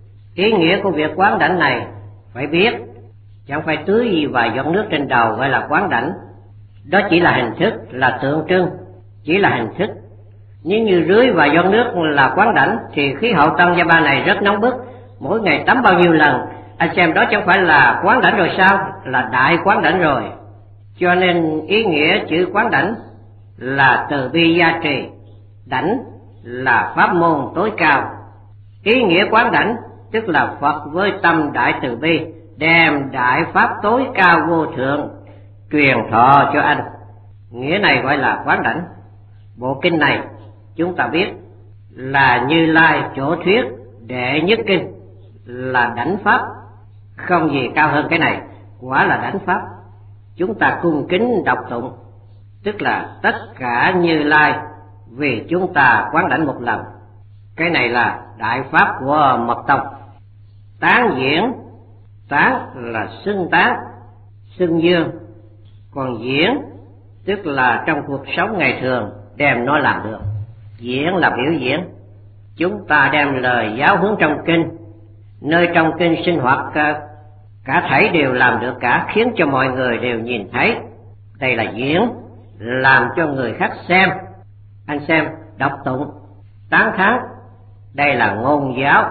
Ý nghĩa của việc quán đảnh này phải biết, chẳng phải tưới gì vài giọt nước trên đầu gọi là quán đảnh. Đó chỉ là hình thức, là tượng trưng, chỉ là hình thức. Nếu như rưới vài giọt nước là quán đảnh thì khí hậu Tân Gia Ba này rất nóng bức, mỗi ngày tắm bao nhiêu lần, anh xem đó chẳng phải là quán đảnh rồi sao? Là đại quán đảnh rồi. Cho nên ý nghĩa chữ quán đảnh là từ bi gia trì, đảnh là pháp môn tối cao. Ý nghĩa quán đảnh tức là Phật với tâm đại từ bi đem đại pháp tối cao vô thượng truyền thọ cho anh. Nghĩa này gọi là quán đảnh. Bộ kinh này chúng ta biết là Như Lai chỗ thuyết đệ nhất kinh, là đảnh pháp, không gì cao hơn cái này, quả là đảnh pháp. Chúng ta cung kính đọc tụng, tức là tất cả Như Lai vì chúng ta quán đảnh một lần. Cái này là đại pháp của mật tông. Tán diễn, tán là xưng tán, xưng dương, còn diễn tức là trong cuộc sống ngày thường đem nó làm được. Diễn là biểu diễn. Chúng ta đem lời giáo huấn trong kinh, nơi trong kinh sinh hoạt cả thảy đều làm được cả, khiến cho mọi người đều nhìn thấy. Đây là diễn, làm cho người khác xem. Anh xem, đọc tụng, tán thán, đây là ngôn giáo.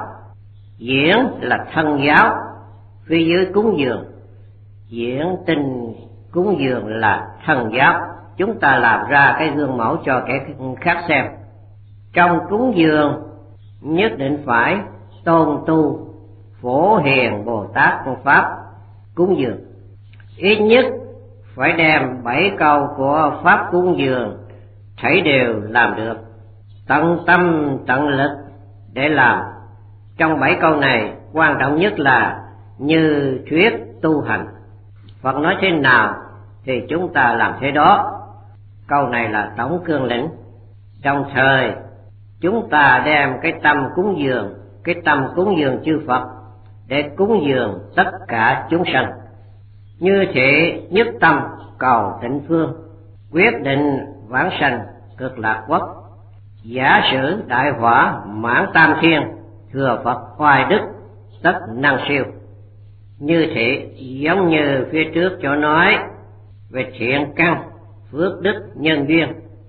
Diễn là thân giáo, phía dưới cúng dường. Diễn tinh cúng dường là thân giáo. Chúng ta làm ra cái gương mẫu cho kẻ khác xem. Trong cúng dường nhất định phải tôn tu Phổ Hiền Bồ Tát Công Pháp cúng dường. Ít nhất phải đem bảy câu của Pháp cúng dường thảy đều làm được, tận tâm tận lực để làm. Trong bảy câu này quan trọng nhất là như thuyết tu hành. Phật nói thế nào thì chúng ta làm thế đó. Câu này là tổng cương lĩnh. Đồng thời chúng ta đem cái tâm cúng dường, cái tâm cúng dường chư Phật để cúng dường tất cả chúng sanh. Như thế nhất tâm cầu tịnh phương, quyết định vãng sanh cực lạc quốc. Giả sử đại hỏa mãn tam thiên, thừa Phật hoài đức tất năng siêu. Như thế giống như phía trước chỗ nói về thiện căn, phước đức, nhân duyên,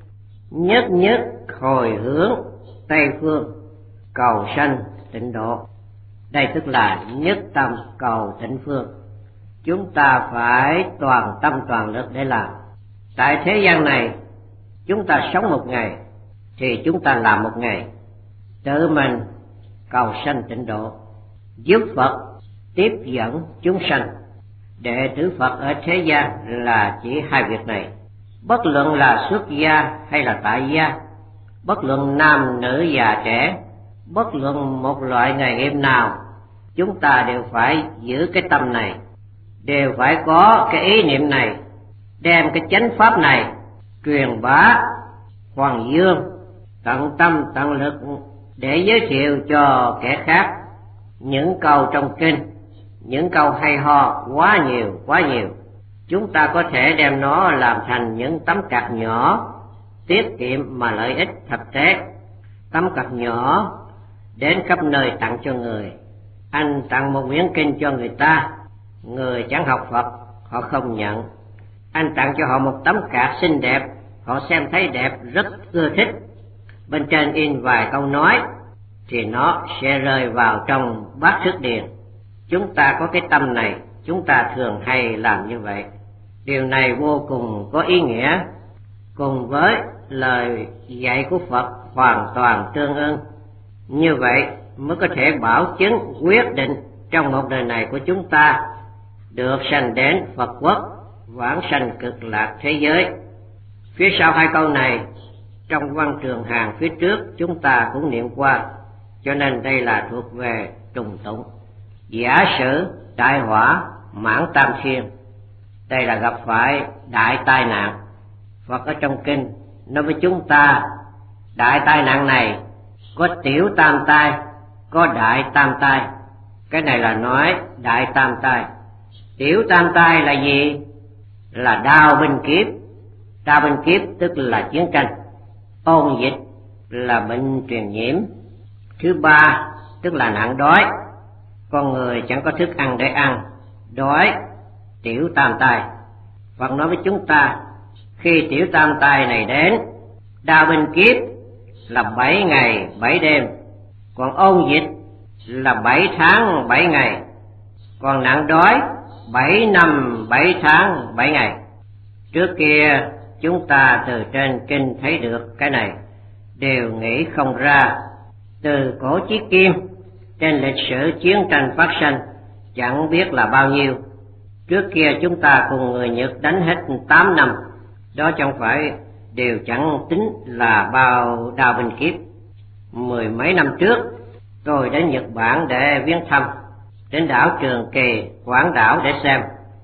nhất nhất hồi hướng Tây phương cầu sanh tịnh độ. Đây tức là nhất tâm cầu tịnh phương. Chúng ta phải toàn tâm toàn lực để làm. Tại thế gian này chúng ta sống một ngày thì chúng ta làm một ngày, tự mình cầu sanh tịnh độ, giúp Phật tiếp dẫn chúng sanh. Đệ tử Phật ở thế gian là chỉ hai việc này. Bất luận là xuất gia hay là tại gia, bất luận nam nữ già trẻ, Bất luận một loại nghề nghiệp nào, chúng ta đều phải giữ cái tâm này, đều phải có cái ý niệm này, đem cái chánh pháp này truyền bá hoàng dương, tận tâm tận lực để giới thiệu cho kẻ khác những câu trong kinh, những câu hay ho quá nhiều quá nhiều. Chúng ta có thể đem nó làm thành những tấm card nhỏ, tiết kiệm mà lợi ích thực tế. Tấm card nhỏ đến khắp nơi tặng cho người. Anh tặng một quyển kinh cho người ta, người chẳng học Phật, họ không nhận. Anh tặng cho họ một tấm card xinh đẹp, họ xem thấy đẹp rất ưa thích. Bên trên in vài câu nói thì nó sẽ rơi vào trong bát thức điền. Chúng ta có cái tâm này, chúng ta thường hay làm như vậy. Điều này vô cùng có ý nghĩa, cùng với lời dạy của Phật hoàn toàn tương ưng. Như vậy mới có thể bảo chứng quyết định trong một đời này của chúng ta được sanh đến Phật quốc, vãng sanh cực lạc thế giới. Phía sau hai câu này trong văn trường hàng phía trước chúng ta cũng niệm qua, cho nên đây là thuộc về trùng tụng. Giả sử đại hỏa mãn tam thiên, đây là gặp phải đại tai nạn. Phật ở trong kinh nói với chúng ta, đại tai nạn này có tiểu tam tai, có đại tam tai. Cái này là nói đại tam tai. Tiểu tam tai là gì? Là đao binh kiếp. Đao binh kiếp tức là chiến tranh. Ôn dịch là bệnh truyền nhiễm. Thứ ba tức là nạn đói, con người chẳng có thức ăn để ăn, đói, tiểu tam tai. Phật nói với chúng ta, khi tiểu tam tai này đến, đao binh kiếp là bảy ngày bảy đêm, còn ôn dịch là bảy tháng bảy ngày, còn nạn đói bảy năm bảy tháng bảy ngày. Trước kia chúng ta từ trên kinh thấy được cái này, đều nghĩ không ra. Từ cổ chí kim, trên lịch sử chiến tranh phát sinh chẳng biết là bao nhiêu. Trước kia chúng ta cùng người Nhật đánh hết tám năm, đó chẳng phải đều chẳng tính là bao đao binh kiếp. Mười mấy năm trước tôi đến Nhật Bản để viếng thăm, đến đảo Trường Kỳ, Quảng đảo để xem.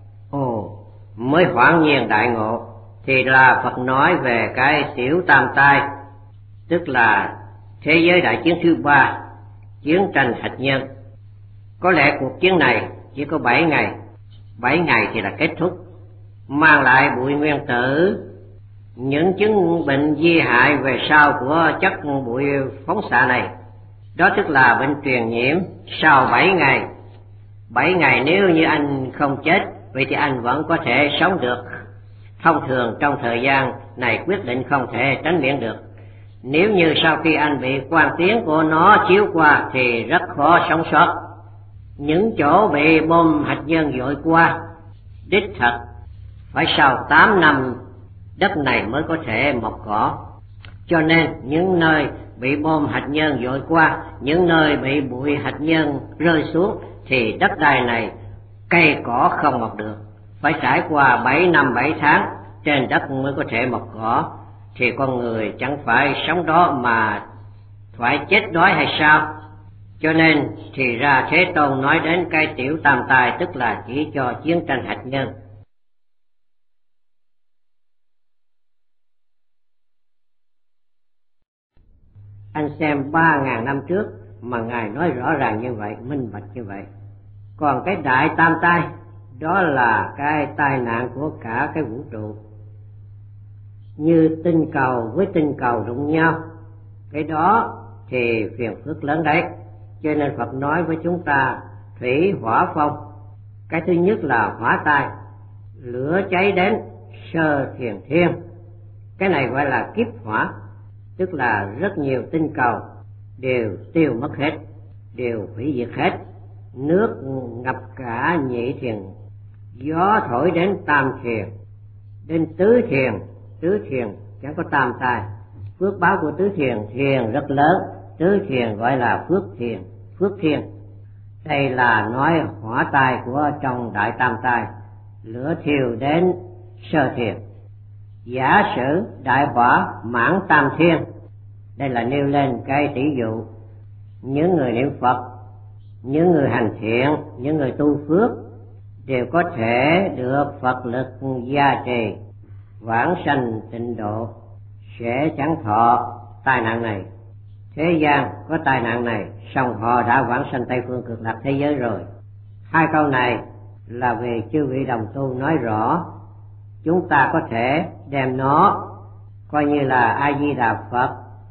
Ồ, mới hoảng nhiên đại ngộ thì là Phật nói về cái tiểu tam tai, tức là thế giới đại chiến thứ ba, chiến tranh hạt nhân. Có lẽ cuộc chiến này chỉ có bảy ngày, bảy ngày thì là kết thúc, mang lại bụi nguyên tử, những chứng bệnh di hại về sau của chất bụi phóng xạ này. Đó tức là bệnh truyền nhiễm sau bảy ngày. Bảy ngày nếu như anh không chết, vậy thì anh vẫn có thể sống được. Thông thường trong thời gian này quyết định không thể tránh miễn được. Nếu như sau khi anh bị quang tiến của nó chiếu qua thì rất khó sống sót. Những chỗ bị bom hạt nhân dội qua, đích thật phải sau tám năm đất này mới có thể mọc cỏ. Cho nên những nơi bị bom hạt nhân dội qua, những nơi bị bụi hạt nhân rơi xuống thì đất đai này cây cỏ không mọc được. Phải trải qua bảy năm bảy tháng trên đất mới có thể mọc cỏ. Thì con người chẳng phải sống đó mà phải chết đói hay sao? Cho nên thì ra Thế Tôn nói đến cái tiểu tam tai, tức là chỉ cho chiến tranh hạt nhân. Anh xem ba ngàn năm trước mà Ngài nói rõ ràng như vậy, minh bạch như vậy. Còn cái đại tam tai, đó là cái tai nạn của cả cái vũ trụ. Như tinh cầu với tinh cầu đụng nhau, cái đó thì phiền phức lớn đấy. Cho nên Phật nói với chúng ta thủy hỏa phong. Cái thứ nhất là hỏa tai, lửa cháy đến sơ thiền thiên. Cái này gọi là kiếp hỏa, tức là rất nhiều tinh cầu đều tiêu mất hết, đều hủy diệt hết. Nước ngập cả nhị thiền, gió thổi đến tam thiền, đến tứ thiền. Tứ thiền chẳng có tam tai. Phước báo của tứ thiền, thiền rất lớn, tứ thiền gọi là phước thiền, phước thiền. Đây là nói hỏa tai của trong đại tam tai, lửa thiêu đến sơ thiền. Giả sử đại hỏa mãn tam thiên, đây là nêu lên cái tỷ dụ. những người niệm Phật, những người hành thiện, những người tu phước đều có thể được Phật lực gia trì, vãng sanh tịnh độ, sẽ chẳng thọ tai nạn này. Thế gian có tai nạn này, song họ đã vãng sanh Tây phương cực lạc thế giới rồi. Hai câu này là về chư vị đồng tu nói rõ, chúng ta có thể đem nó coi như là A Di Đà Phật,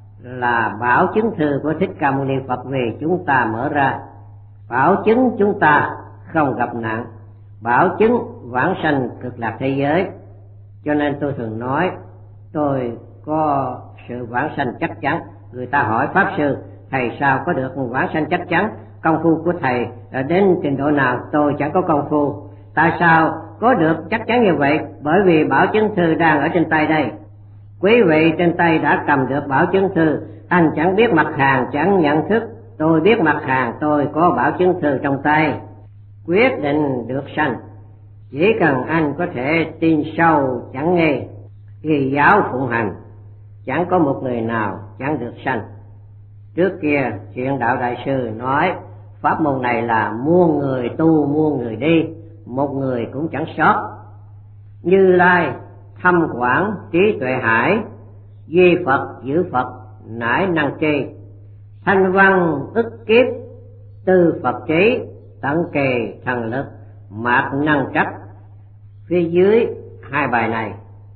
là bảo chứng thư của Thích Ca Mâu Ni Phật vì chúng ta mở ra, bảo chứng chúng ta không gặp nạn, bảo chứng vãng sanh cực lạc thế giới. Cho nên tôi thường nói tôi có sự vãng sanh chắc chắn. Người ta hỏi Pháp Sư, thầy sao có được vãng sanh chắc chắn? Công phu của thầy đến trình độ nào? Tôi chẳng có công phu. Tại sao có được chắc chắn như vậy? Bởi vì bảo chứng thư đang ở trên tay đây. Quý vị trên tay đã cầm được bảo chứng thư, anh chẳng biết mặt hàng, chẳng nhận thức. Tôi biết mặt hàng, tôi có bảo chứng thư trong tay, quyết định được sanh. Chỉ cần anh có thể tin sâu chẳng nghe, y giáo phụng hành, chẳng có một người nào chẳng được sanh. Trước kia Chuyện Đạo Đại Sư nói pháp môn này là muôn người tu muôn người đi, một người cũng chẳng sót. Như Lai thâm quảng trí tuệ hải, duy Phật giữ Phật nải năng tri, thanh văn ức kiếp tư Phật trí, tận kỳ thần lực mạc năng trách. Phía dưới hai bài này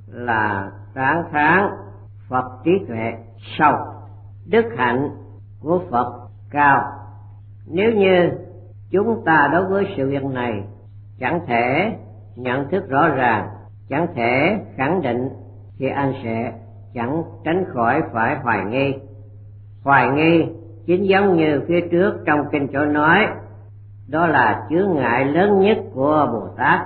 là tán thán Phật trí tuệ sâu, đức hạnh của Phật cao. Nếu như chúng ta đối với sự việc này chẳng thể nhận thức rõ ràng, chẳng thể khẳng định, thì anh sẽ chẳng tránh khỏi phải hoài nghi. Hoài nghi chính giống như phía trước trong kinh chỗ nói, đó là chướng ngại lớn nhất của Bồ Tát.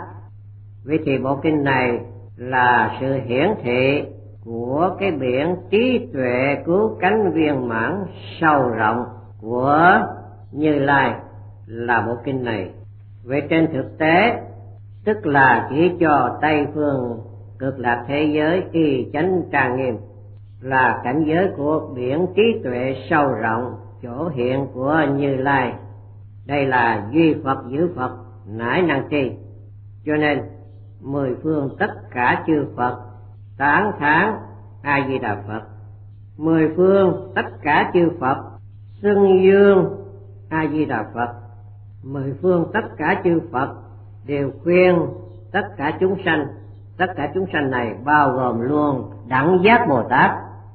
Vì thì bộ kinh này là sự hiển thị của cái biển trí tuệ cứu cánh viên mãn sâu rộng của Như Lai, là bộ kinh này. Về trên thực tế, tức là chỉ cho Tây phương cực lạc thế giới y chánh trang nghiêm, là cảnh giới của biển trí tuệ sâu rộng, chỗ hiện của Như Lai. Đây là duy Phật giữ Phật nải năng tri. Cho nên mười phương tất cả chư Phật tán thán A Di Đà Phật, mười phương tất cả chư Phật xưng dương A Di Đà Phật, mười phương tất cả chư Phật đều khuyên tất cả chúng sanh. Tất cả chúng sanh này bao gồm luôn Đẳng Giác Bồ Tát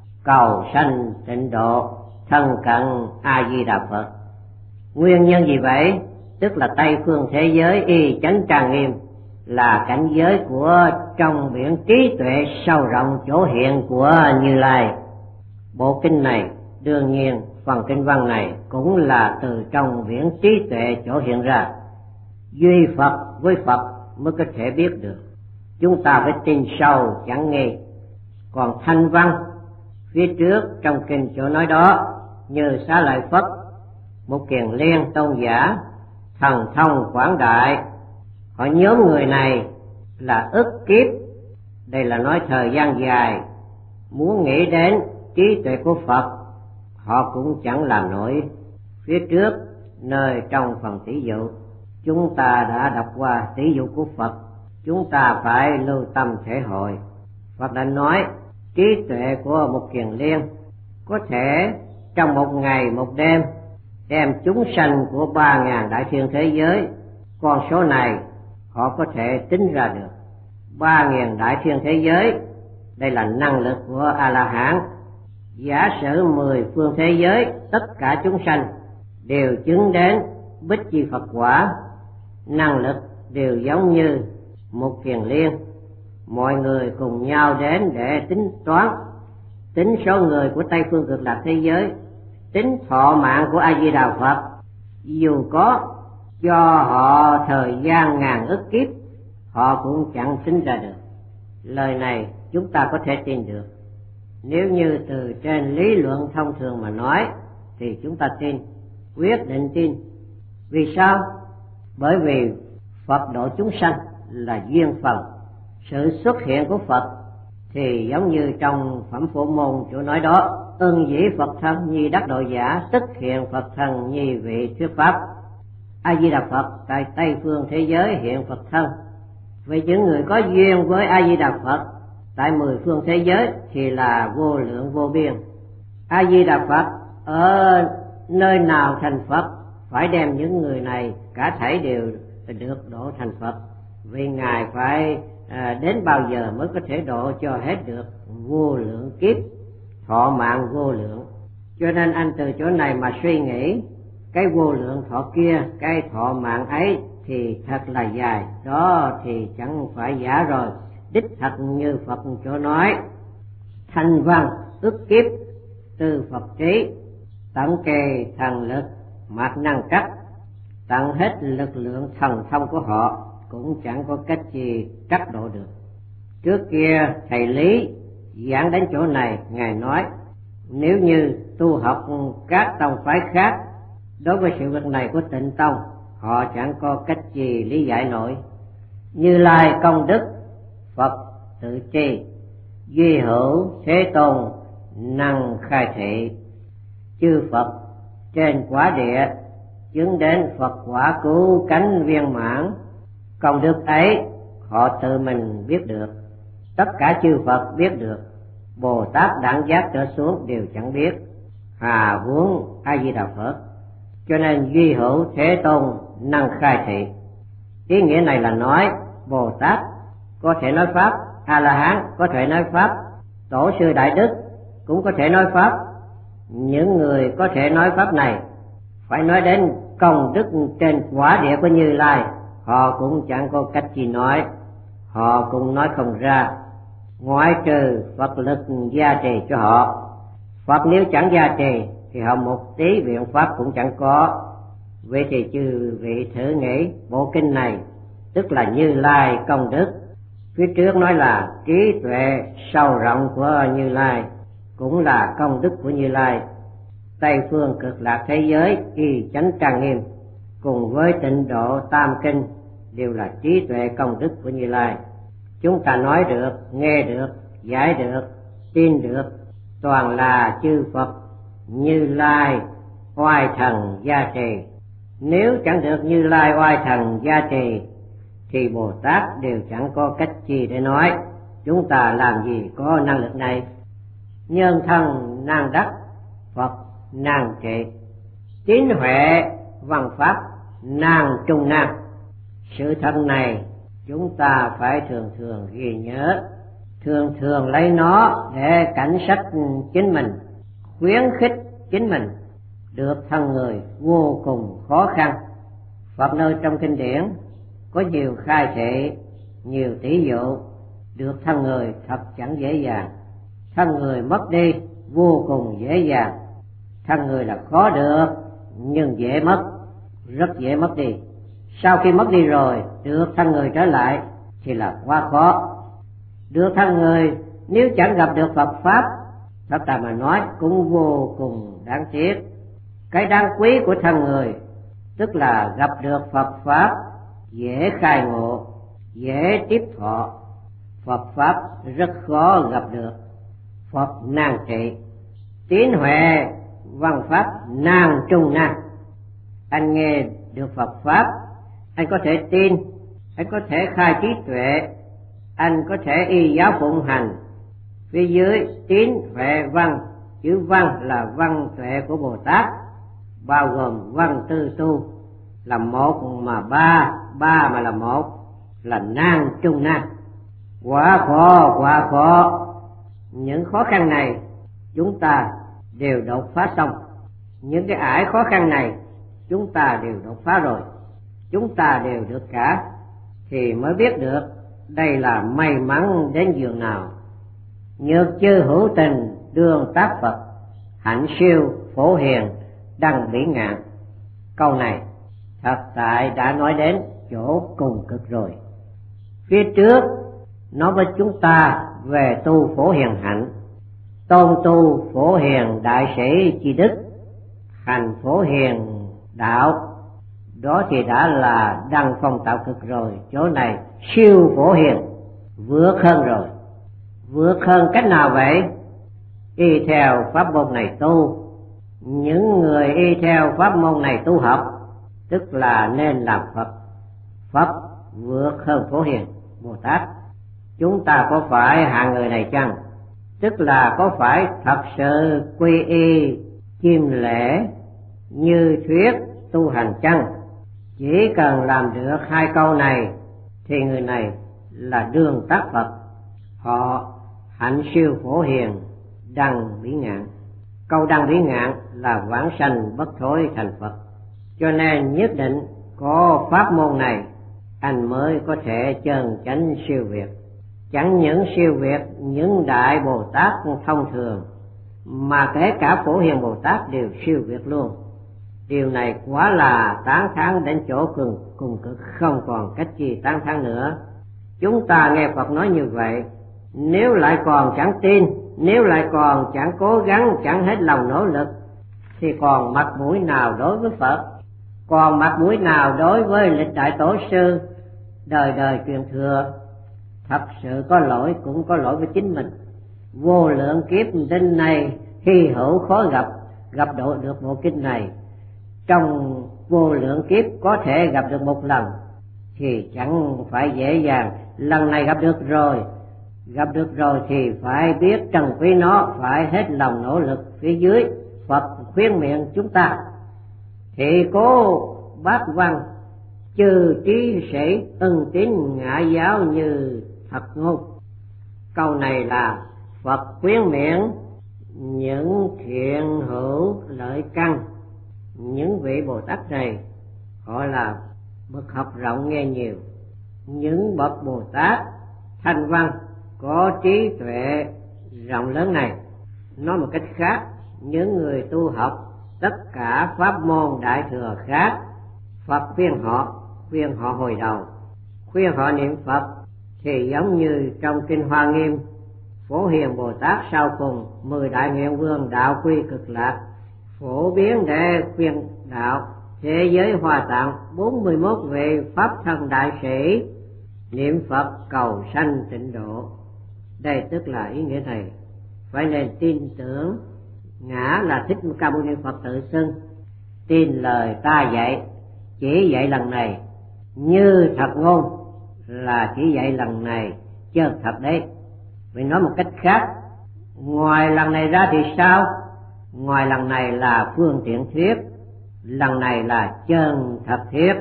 cầu sanh tịnh độ, thân cận A Di Đà Phật. Nguyên nhân gì vậy? Tức là Tây phương thế giới y chánh trang nghiêm, là cảnh giới của trong biển trí tuệ sâu rộng chỗ hiện của Như Lai. Bộ kinh này đương nhiên phần kinh văn này cũng là từ trong biển trí tuệ chỗ hiện ra. Duy Phật với Phật mới có thể biết được. Chúng ta phải tin sâu chẳng nghe. Còn thanh văn phía trước trong kinh chỗ nói đó, như Xá Lợi Phất, một Kiền Liên tôn giả, thần thông quảng đại, họ nhóm người này là ức kiếp. Đây là nói thời gian dài muốn nghĩ đến trí tuệ của Phật, họ cũng chẳng làm nổi. Phía trước nơi trong phần tỷ dụ chúng ta đã đọc qua tỷ dụ của Phật, chúng ta phải lưu tâm thể hội. Phật đã nói trí tuệ của một Kiền Liên có thể trong một ngày một đêm đem chúng sanh của ba ngàn đại thiên thế giới. Con số này họ có thể tính ra được. Ba ngàn đại thiên thế giới, đây là năng lực của A-la-hán. Giả sử mười phương thế giới tất cả chúng sanh đều chứng đến Bích Chi Phật quả, năng lực đều giống như một Kiền Liên. Mọi người cùng nhau đến để tính toán, tính số người của Tây phương cực lạc thế giới, tính thọ mạng của A Di Đà Phật. Dù có cho họ thời gian ngàn ức kiếp, họ cũng chẳng tính ra được. Lời này chúng ta có thể tin được. Nếu như từ trên lý luận thông thường mà nói thì chúng ta tin, quyết định tin. Vì sao? Bởi vì Phật độ chúng sanh là duyên phần. Sự xuất hiện của Phật thì giống như trong phẩm Phổ Môn chỗ nói đó: ưng dĩ Phật thân nhi đắc độ giả, tức hiện Phật thân nhi vị thuyết pháp. A Di Đà Phật tại Tây phương thế giới hiện Phật thân. Vì những người có duyên với A Di Đà Phật tại mười phương thế giới thì là vô lượng vô biên. A Di Đà Phật ở nơi nào thành Phật phải đem những người này cả thảy đều được độ thành Phật, vì Ngài phải à, đến bao giờ mới có thể độ cho hết được vô lượng kiếp, thọ mạng vô lượng. Cho nên anh từ chỗ này mà suy nghĩ cái vô lượng thọ kia, cái thọ mạng ấy thì thật là dài, đó thì chẳng phải giả rồi. Đích thật như Phật chỗ nói: thanh văn ức kiếp từ Phật trí, tận kề thần lực mạt năng cắt, tận hết lực lượng thần thông của họ cũng chẳng có cách gì cắt độ được. Trước kia thầy Lý giảng đến chỗ này, Ngài nói nếu như tu học các tông phái khác đối với sự việc này của Tịnh Tông, họ chẳng có cách gì lý giải nổi. Như Lai công đức Phật tự tri, duy hữu Thế Tôn năng khai thị. Chư Phật trên quả địa chứng đến Phật quả cứu cánh viên mãn, công đức ấy họ tự mình biết được, tất cả chư Phật biết được, Bồ Tát đẳng giác trở xuống đều chẳng biết, hà huống A Di Đà Phật. Cho nên duy hữu Thế Tôn năng khai thị. Ý nghĩa này là nói Bồ Tát có thể nói pháp, A La Hán có thể nói pháp, Tổ sư Đại Đức cũng có thể nói pháp. Những người có thể nói pháp này phải nói đến công đức trên quả địa của Như Lai, họ cũng chẳng có cách gì nói, họ cũng nói không ra, ngoại trừ Phật lực gia trì cho họ. Phật nếu chẳng gia trì thì họ một tí biện pháp cũng chẳng có. Vậy thì chư vị thử nghĩ, bộ kinh này tức là Như Lai công đức. Phía trước nói là trí tuệ sâu rộng của Như Lai, cũng là công đức của Như Lai. Tây phương cực lạc thế giới y chánh trang nghiêm cùng với Tịnh độ tam kinh đều là trí tuệ công đức của Như Lai. Chúng ta nói được, nghe được, giải được, tin được, toàn là chư Phật Như Lai oai thần gia trì. Nếu chẳng được Như Lai oai thần gia trì thì Bồ Tát đều chẳng có cách gì để nói. Chúng ta làm gì có năng lực này? Nhân thân năng đắc, Phật năng trị, tín huệ văn pháp năng trung năng. Sự thật này chúng ta phải thường thường ghi nhớ, thường thường lấy nó để cảnh sách chính mình, khuyến khích chính mình được thân người vô cùng khó khăn. Phật nơi trong kinh điển có nhiều khai thị, nhiều tỷ dụ, được thân người thật chẳng dễ dàng. Thân người mất đi vô cùng dễ dàng. Thân người là khó được nhưng dễ mất, rất dễ mất đi. Sau khi mất đi rồi được thân người trở lại thì là quá khó. Được thân người nếu chẳng gặp được Phật pháp, thật ra mà nói cũng vô cùng đáng tiếc. Cái đáng quý của thân người tức là gặp được Phật pháp, dễ khai ngộ, dễ tiếp thọ. Phật pháp rất khó gặp được. Phật năng trị, tín huệ văn pháp năng trung năng. Anh nghe được Phật pháp, anh có thể tin, anh có thể khai trí tuệ, anh có thể y giáo phụng hành. Phía dưới tín huệ văn, chữ văn là văn tuệ của Bồ Tát, bao gồm văn tư tu là một mà ba, ba mà là một, là năng trung năng. Quá khó, quá khó. Những khó khăn này chúng ta đều đột phá xong. Những cái ải khó khăn này chúng ta đều đột phá rồi, chúng ta đều được cả, thì mới biết được đây là may mắn đến giường nào. Nhược chư hữu tình đương tác Phật, hạnh siêu phổ hiền đăng bỉ ngạn. Câu này thật tại đã nói đến chỗ cùng cực rồi. Phía trước nói với chúng ta về tu phổ hiền hạnh, tôn tu phổ hiền đại sĩ chi đức, hành phổ hiền đạo, đó thì đã là đăng phong tạo cực rồi. Chỗ này siêu phổ hiền vượt hơn rồi. Vượt hơn cách nào vậy? Y theo pháp môn này tu. Những người y theo pháp môn này tu học, tức là nên làm Phật. Phật vượt hơn Phổ Hiền Bồ Tát. Chúng ta có phải hạng người này chăng? Tức là có phải thật sự quy y chiêm lễ như thuyết tu hành chăng? Chỉ cần làm được hai câu này thì người này là đương tác Phật. Họ hạnh siêu Phổ Hiền đăng bỉ ngạn. Câu đăng bỉ ngạn là vãng sanh bất thối thành Phật. Cho nên nhất định có pháp môn này anh mới có thể chân chánh siêu việt. Chẳng những siêu việt những đại Bồ Tát thông thường, mà kể cả Phổ Hiền Bồ Tát đều siêu việt luôn. Điều này quá là tán thán đến chỗ cùng, cùng cực, không còn cách gì tán thán nữa. Chúng ta nghe Phật nói như vậy, nếu lại còn chẳng tin, nếu lại còn chẳng cố gắng, chẳng hết lòng nỗ lực, thì còn mặt mũi nào đối với Phật, còn mặt mũi nào đối với lịch đại tổ sư đời đời truyền thừa. Thật sự có lỗi, cũng có lỗi với chính mình. Vô lượng kiếp đến nay hy hữu khó gặp, gặp độ được bộ kinh này. Trong vô lượng kiếp có thể gặp được một lần thì chẳng phải dễ dàng. Lần này gặp được rồi, gặp được rồi thì phải biết trân quý nó, phải hết lòng nỗ lực. Phía dưới Phật khuyên miệng chúng ta: thị cố bát văn, trừ trí sĩ, ưng tín ngã giáo như thật ngôn. Câu này là Phật khuyến miệng những thiện hữu lợi căn. Những vị Bồ Tát này họ là bậc học rộng nghe nhiều. Những bậc Bồ Tát thanh văn có trí tuệ rộng lớn này. Nói một cách khác, những người tu học tất cả pháp môn đại thừa khác, Phật khuyên họ, khuyên họ hồi đầu, khuyên họ niệm Phật, thì giống như trong kinh Hoa Nghiêm, Phổ Hiền Bồ Tát sau cùng mười đại nguyện vương đạo quy cực lạc phổ biến để khuyên đạo thế giới Hoa Tạng bốn mươi mốt vị pháp thân đại sĩ niệm Phật cầu sanh tịnh độ. Đây tức là ý nghĩa này. Phải nên tin tưởng. Ngã là Thích Ca Mâu Ni Phật tự xưng, tin lời ta dạy, chỉ dạy lần này, như thật ngôn là chỉ dạy lần này, chân thật đấy. Vì nói một cách khác, ngoài lần này ra thì sao? Ngoài lần này là phương tiện thuyết, lần này là chân thật thuyết.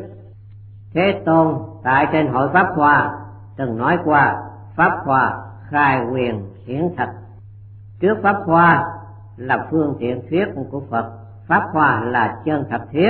Thế Tôn tại trên hội Pháp Hoa từng nói qua Pháp Hoa khai quyền hiển thật. Trước Pháp Hoa là phương tiện thuyết của Phật, Pháp Hoa là chân thật thuyết.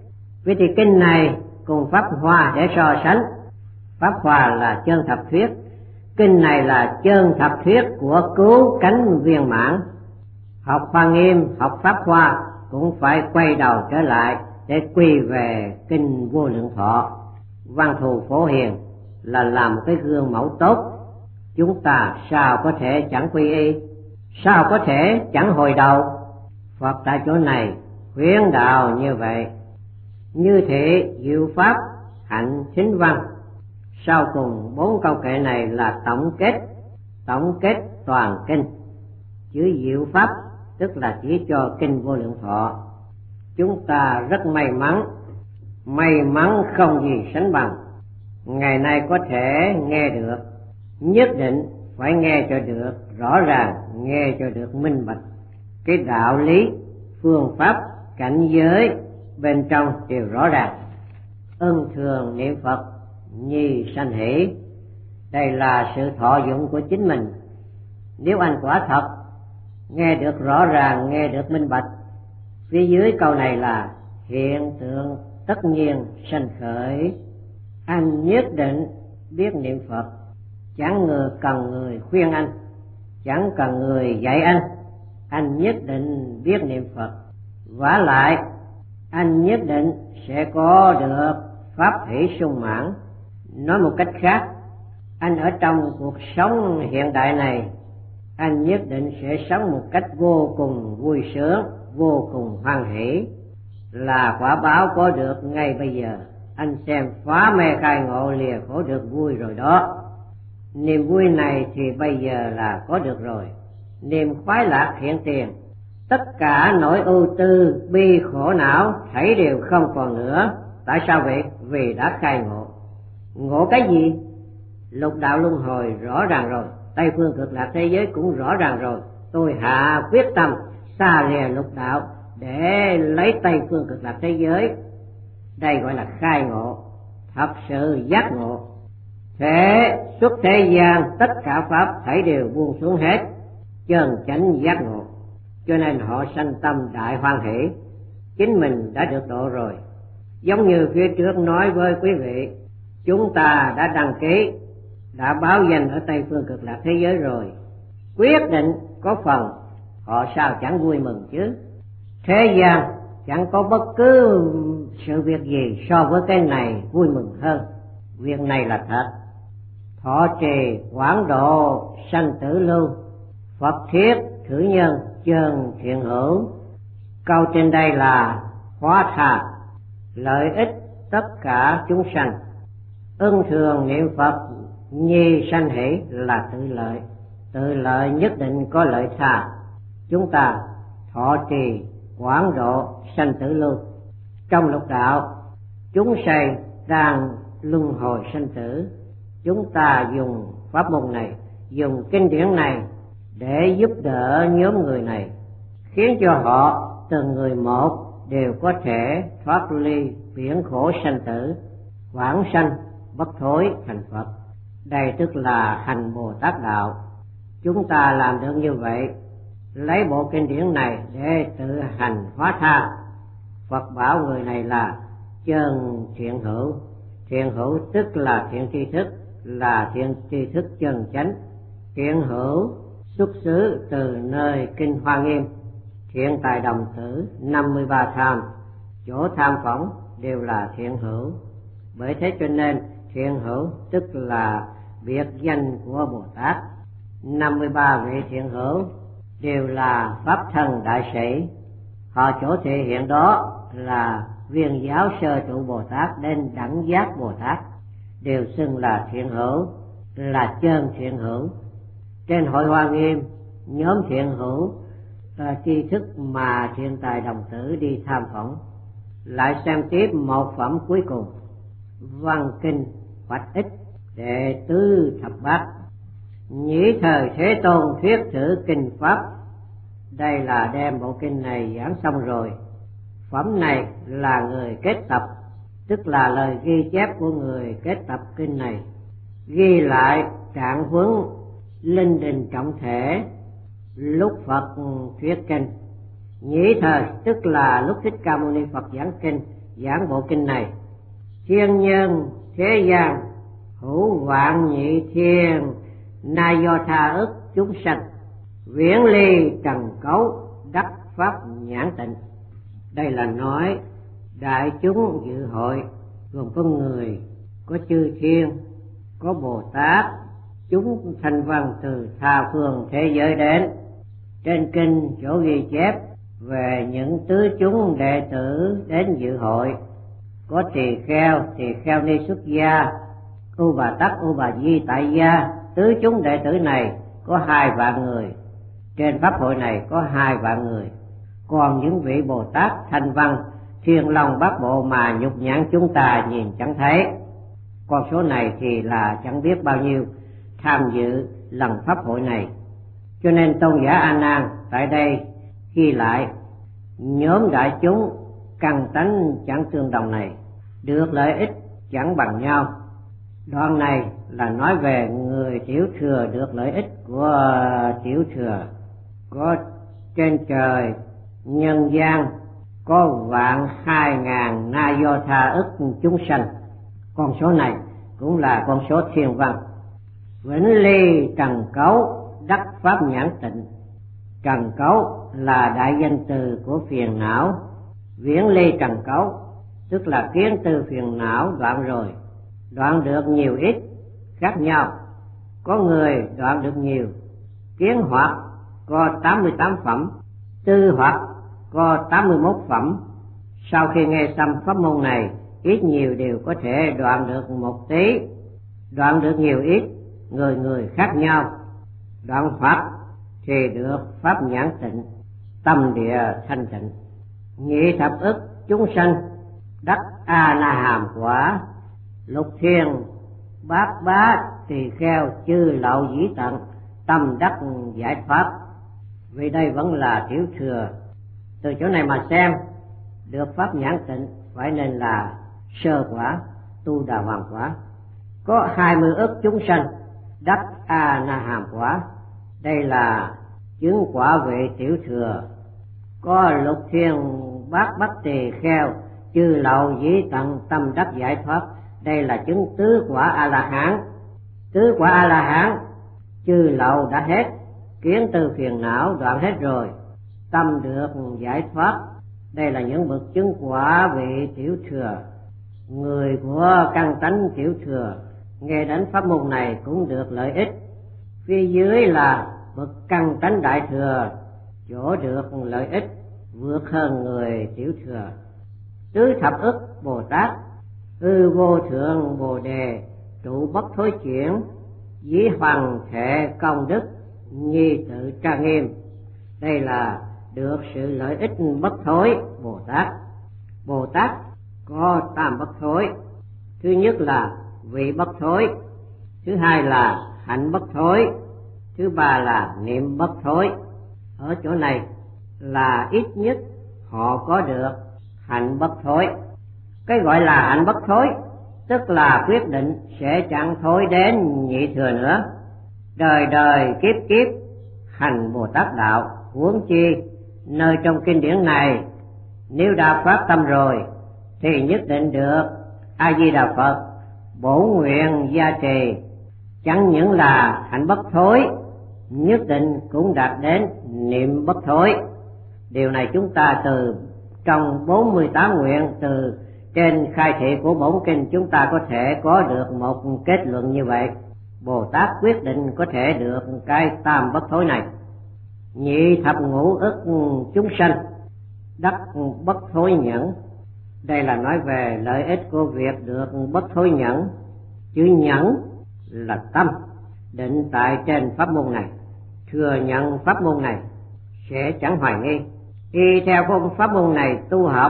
Vì thì kinh này cùng Pháp Hoa để so sánh. Pháp Hoa là chân thật thuyết, kinh này là chân thật thuyết của cứu cánh viên mãn. Học Hoa Nghiêm, học Pháp Hoa cũng phải quay đầu trở lại để quy về kinh Vô Lượng Thọ. Văn thù Phổ Hiền là làm cái gương mẫu tốt. Chúng ta sao có thể chẳng quy y, sao có thể chẳng hồi đầu? Phật tại chỗ này khuyến đạo như vậy. Như thế diệu pháp hạnh thính văn. Sau cùng bốn câu kệ này là tổng kết, tổng kết toàn kinh. Chữ diệu pháp tức là chỉ cho kinh Vô Lượng Thọ. Chúng ta rất may mắn, may mắn không gì sánh bằng. Ngày nay có thể nghe được, nhất định phải nghe cho được rõ ràng, nghe cho được minh bạch. Cái đạo lý, phương pháp, cảnh giới bên trong đều rõ ràng. Ân thường niệm Phật nhi sanh hỷ. Đây là sự thọ dụng của chính mình. Nếu anh quả thật nghe được rõ ràng, nghe được minh bạch, phía dưới câu này là hiện tượng tất nhiên sanh khởi, anh nhất định biết niệm Phật. Chẳng người cần người khuyên anh, chẳng cần người dạy anh, anh nhất định biết niệm Phật. Vả lại anh nhất định sẽ có được pháp hỷ sung mãn. Nói một cách khác, anh ở trong cuộc sống hiện đại này, anh nhất định sẽ sống một cách vô cùng vui sướng, vô cùng hoan hỷ. Là quả báo có được ngay bây giờ. Anh xem phá mê khai ngộ lìa khổ được vui rồi đó. Niềm vui này thì bây giờ là có được rồi, niềm khoái lạc hiện tiền. Tất cả nỗi ưu tư, bi khổ não thảy đều không còn nữa. Tại sao vậy? Vì đã khai ngộ. Ngộ cái gì? Lục đạo luân hồi rõ ràng rồi, Tây phương cực lạc thế giới cũng rõ ràng rồi. Tôi hạ quyết tâm xa lìa lục đạo để lấy Tây phương cực lạc thế giới. Đây gọi là khai ngộ, thật sự giác ngộ. Thế xuất thế gian tất cả pháp thảy đều buông xuống hết, chân chánh giác ngộ. Cho nên họ sanh tâm đại hoan hỷ, chính mình đã được độ rồi. Giống như phía trước nói với quý vị, chúng ta đã đăng ký, đã báo danh ở Tây phương cực lạc thế giới rồi, quyết định có phần, họ sao chẳng vui mừng chứ. Thế gian chẳng có bất cứ sự việc gì so với cái này vui mừng hơn. Việc này là thật. Thọ trì quảng độ sanh tử lưu, Phật thiết thử nhân chân thiện hữu. Câu trên đây là hóa tha, lợi ích tất cả chúng sanh. Ưng thường niệm Phật nhi sanh hỷ là tự lợi, tự lợi nhất định có lợi tha. Chúng ta thọ trì quảng độ sanh tử lưu. Trong lục đạo chúng sanh đang luân hồi sanh tử, chúng ta dùng pháp môn này, dùng kinh điển này để giúp đỡ nhóm người này, khiến cho họ từng người một đều có thể thoát ly biển khổ sanh tử, vãng sanh bất thối thành Phật. Đây tức là hành Bồ Tát đạo. Chúng ta làm được như vậy, lấy bộ kinh điển này để tự hành hóa tha. Phật bảo người này là chân thiện hữu. Thiện hữu tức là thiện tri thức, là thiện tri thức chân chánh. Thiện hữu xuất xứ từ nơi kinh Hoa Nghiêm. Thiện tài đồng tử năm mươi ba tham, chỗ tham phỏng đều là thiện hữu. Bởi thế cho nên thiện hữu tức là biệt danh của Bồ Tát. năm mươi ba vị thiện hữu đều là pháp thân đại sĩ. Họ chỗ thể hiện đó là viên giáo sơ trụ Bồ Tát đến đẳng giác Bồ Tát, đều xưng là thiện hữu, là chân thiện hữu. Trên hội Hoa Nghiêm, nhóm thiện hữu là tri thức mà thiện tài đồng tử đi tham phỏng. Lại xem tiếp một phẩm cuối cùng, văn kinh Phật ích đệ tứ thập bát. Nhĩ thời Thế Tôn thuyết thử kinh pháp. Đây là đem bộ kinh này giảng xong rồi. Phẩm này là người kết tập, tức là lời ghi chép của người kết tập kinh này, ghi lại trạng huống linh đình trọng thể lúc Phật thuyết kinh. Nhĩ thời tức là lúc Thích Ca Mâu Ni Phật giảng kinh, giảng bộ kinh này. Thiên nhân thế gian hữu vạn nhị thiên, na do tha ức chúng sanh, viễn ly trần cấu đắc pháp nhãn tịnh. Đây là nói đại chúng dự hội gồm có người, có chư thiên, có Bồ Tát, chúng thanh văn từ tha phương thế giới đến. Trên kinh chỗ ghi chép về những tứ chúng đệ tử đến dự hội, có tỳ kheo, tỳ kheo ni xuất gia, U Bà Tắc, U Bà Di tại gia. Tứ chúng đệ tử này có hai vạn người, trên pháp hội này có hai vạn người. Còn những vị Bồ Tát thanh văn thiên long bát bộ mà nhục nhãn chúng ta nhìn chẳng thấy, con số này thì là chẳng biết bao nhiêu tham dự lần pháp hội này. Cho nên tôn giả A Nan tại đây ghi lại nhóm đại chúng căn tánh chẳng tương đồng này, được lợi ích chẳng bằng nhau. Đoạn này là nói về người tiểu thừa được lợi ích của tiểu thừa. Có trên trời nhân gian có vạn hai ngàn na do tha ức chúng sanh, con số này cũng là con số thiên văn. Vĩnh ly trần cấu đắc pháp nhãn tịnh. Trần cấu là đại danh từ của phiền não. Viễn ly trần cấu tức là kiến tư phiền não đoạn rồi, đoạn được nhiều ít khác nhau. Có người đoạn được nhiều, kiến hoặc có tám mươi tám phẩm, tư hoặc có tám mươi mốt phẩm. Sau khi nghe xong pháp môn này, ít nhiều đều có thể đoạn được một tí, đoạn được nhiều ít người người khác nhau. Đoạn Phật thì được pháp nhãn tịnh, tâm địa thanh tịnh. Nhị thập ức chúng sanh đắc A Na Hàm quả, lục thiên bát bá tỳ kheo chư lậu dĩ tận, tâm đắc giải thoát. Vì đây vẫn là tiểu thừa. Từ chỗ này mà xem, được pháp nhãn tịnh phải nên là sơ quả, tu đà hoàng quả. Có hai mươi ức chúng sanh đắc A Na Hàm quả, đây là chứng quả vị tiểu thừa. Có lục thiên bát bát tỳ kheo chư lậu dĩ tận, tâm đắc giải thoát, đây là chứng tứ quả A La Hán. Tứ quả A La Hán, chư lậu đã hết, kiến tư phiền não đoạn hết rồi, tâm được giải thoát, đây là những bậc chứng quả vị tiểu thừa. Người của căn tánh tiểu thừa nghe đến pháp môn này cũng được lợi ích. Phía dưới là bậc căn tánh đại thừa, chỗ được lợi ích vượt hơn người tiểu thừa. Tứ thập ức Bồ Tát, ư vô thượng Bồ Đề, trụ bất thối chuyển, dĩ hoàng thể công đức, nhi tự trang nghiêm, đây là được sự lợi ích bất thối Bồ Tát. Bồ Tát có tam bất thối. Thứ nhất là vị bất thối, thứ hai là hạnh bất thối, thứ ba là niệm bất thối. Ở chỗ này là ít nhất họ có được hạnh bất thối. Cái gọi là hạnh bất thối tức là quyết định sẽ chẳng thối đến nhị thừa nữa, đời đời kiếp kiếp hành Bồ Tát đạo. Huống chi nơi trong kinh điển này, nếu đã phát tâm rồi thì nhất định được A Di Đà Phật bổ nguyện gia trì. Chẳng những là hạnh bất thối, nhất định cũng đạt đến niệm bất thối. Điều này chúng ta từ trong bốn mươi tám nguyện, từ trên khai thị của bổn kinh, chúng ta có thể có được một kết luận như vậy. Bồ Tát quyết định có thể được cái tam bất thối này. Nhị thập ngũ ức chúng sanh đắc bất thối nhẫn, đây là nói về lợi ích của việc được bất thối nhẫn. Chữ nhẫn là tâm định tại trên pháp môn này, thừa nhận pháp môn này sẽ chẳng hoài nghi, y theo phương pháp môn này tu học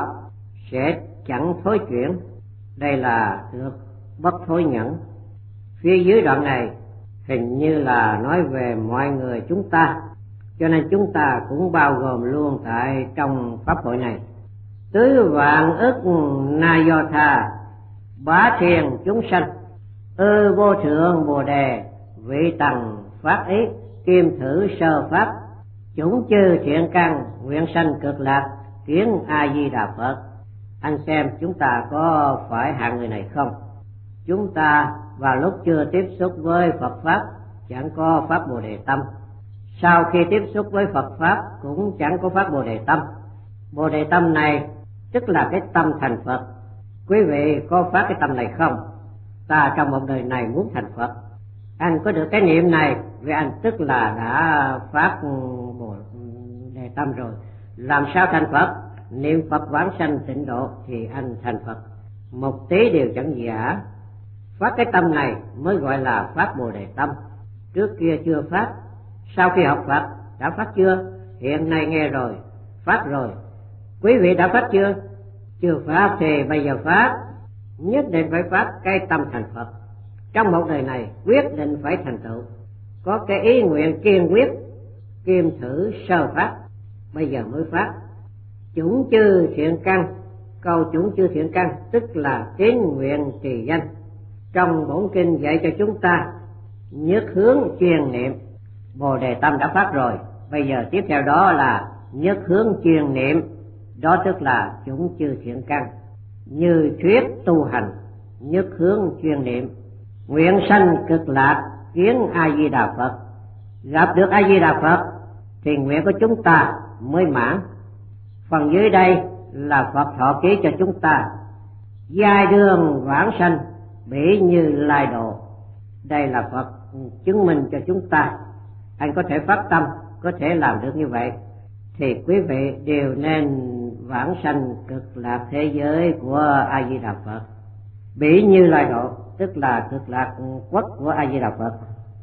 sẽ chẳng thối chuyển, đây là được bất thối nhẫn. Phía dưới đoạn này hình như là nói về mọi người chúng ta, cho nên chúng ta cũng bao gồm luôn tại trong pháp hội này. Tứ vạn ức na do tha, bá thiên chúng sanh, ư vô thượng Bồ Đề, vị tầng phát ý, kim thử sơ pháp, chúng chư thiện căn, nguyện sanh cực lạc, kiến A Di Đà Phật. Anh xem chúng ta có phải hạng người này không? Chúng ta vào lúc chưa tiếp xúc với Phật Pháp chẳng có pháp Bồ Đề tâm, sau khi tiếp xúc với Phật Pháp cũng chẳng có pháp Bồ Đề tâm. Bồ Đề tâm này tức là cái tâm thành Phật. Quý vị có phát cái tâm này không? Ta trong một đời này muốn thành Phật. Anh có được cái niệm này, vì anh tức là đã phát Bồ Đề tâm rồi. Làm sao thành Phật? Niệm Phật vãng sanh tịnh độ thì anh thành Phật. Một tí điều chẳng giả. Phát cái tâm này mới gọi là phát Bồ Đề tâm. Trước kia chưa phát, sau khi học Phật đã phát chưa? Hiện nay nghe rồi, phát rồi. Quý vị đã phát chưa? Chưa phát thì bây giờ phát. Nhất định phải phát cái tâm thành Phật. Trong một đời này quyết định phải thành tựu. Có cái ý nguyện kiên quyết, kim thử sơ phát, bây giờ mới phát. Chủng chư thiện căn, câu chủng chư thiện căn tức là tín nguyện trì danh. Trong bổn kinh dạy cho chúng ta nhất hướng chuyên niệm. Bồ Đề tâm đã phát rồi, bây giờ tiếp theo đó là nhất hướng chuyên niệm, đó tức là chủng chư thiện căn. Như thuyết tu hành, nhất hướng chuyên niệm, nguyện sanh cực lạc, kiến A Di Đà Phật. Gặp được A Di Đà Phật thì nguyện của chúng ta mới mãn. Phần dưới đây là Phật thọ ký cho chúng ta: giai đường vãng sanh, bỉ như lai độ. Đây là Phật chứng minh cho chúng ta. Anh có thể phát tâm, có thể làm được như vậy, thì quý vị đều nên vãng sanh cực lạc thế giới của A Di Đà Phật. Bỉ như lai độ tức là cực lạc quốc của A Di Đà Phật.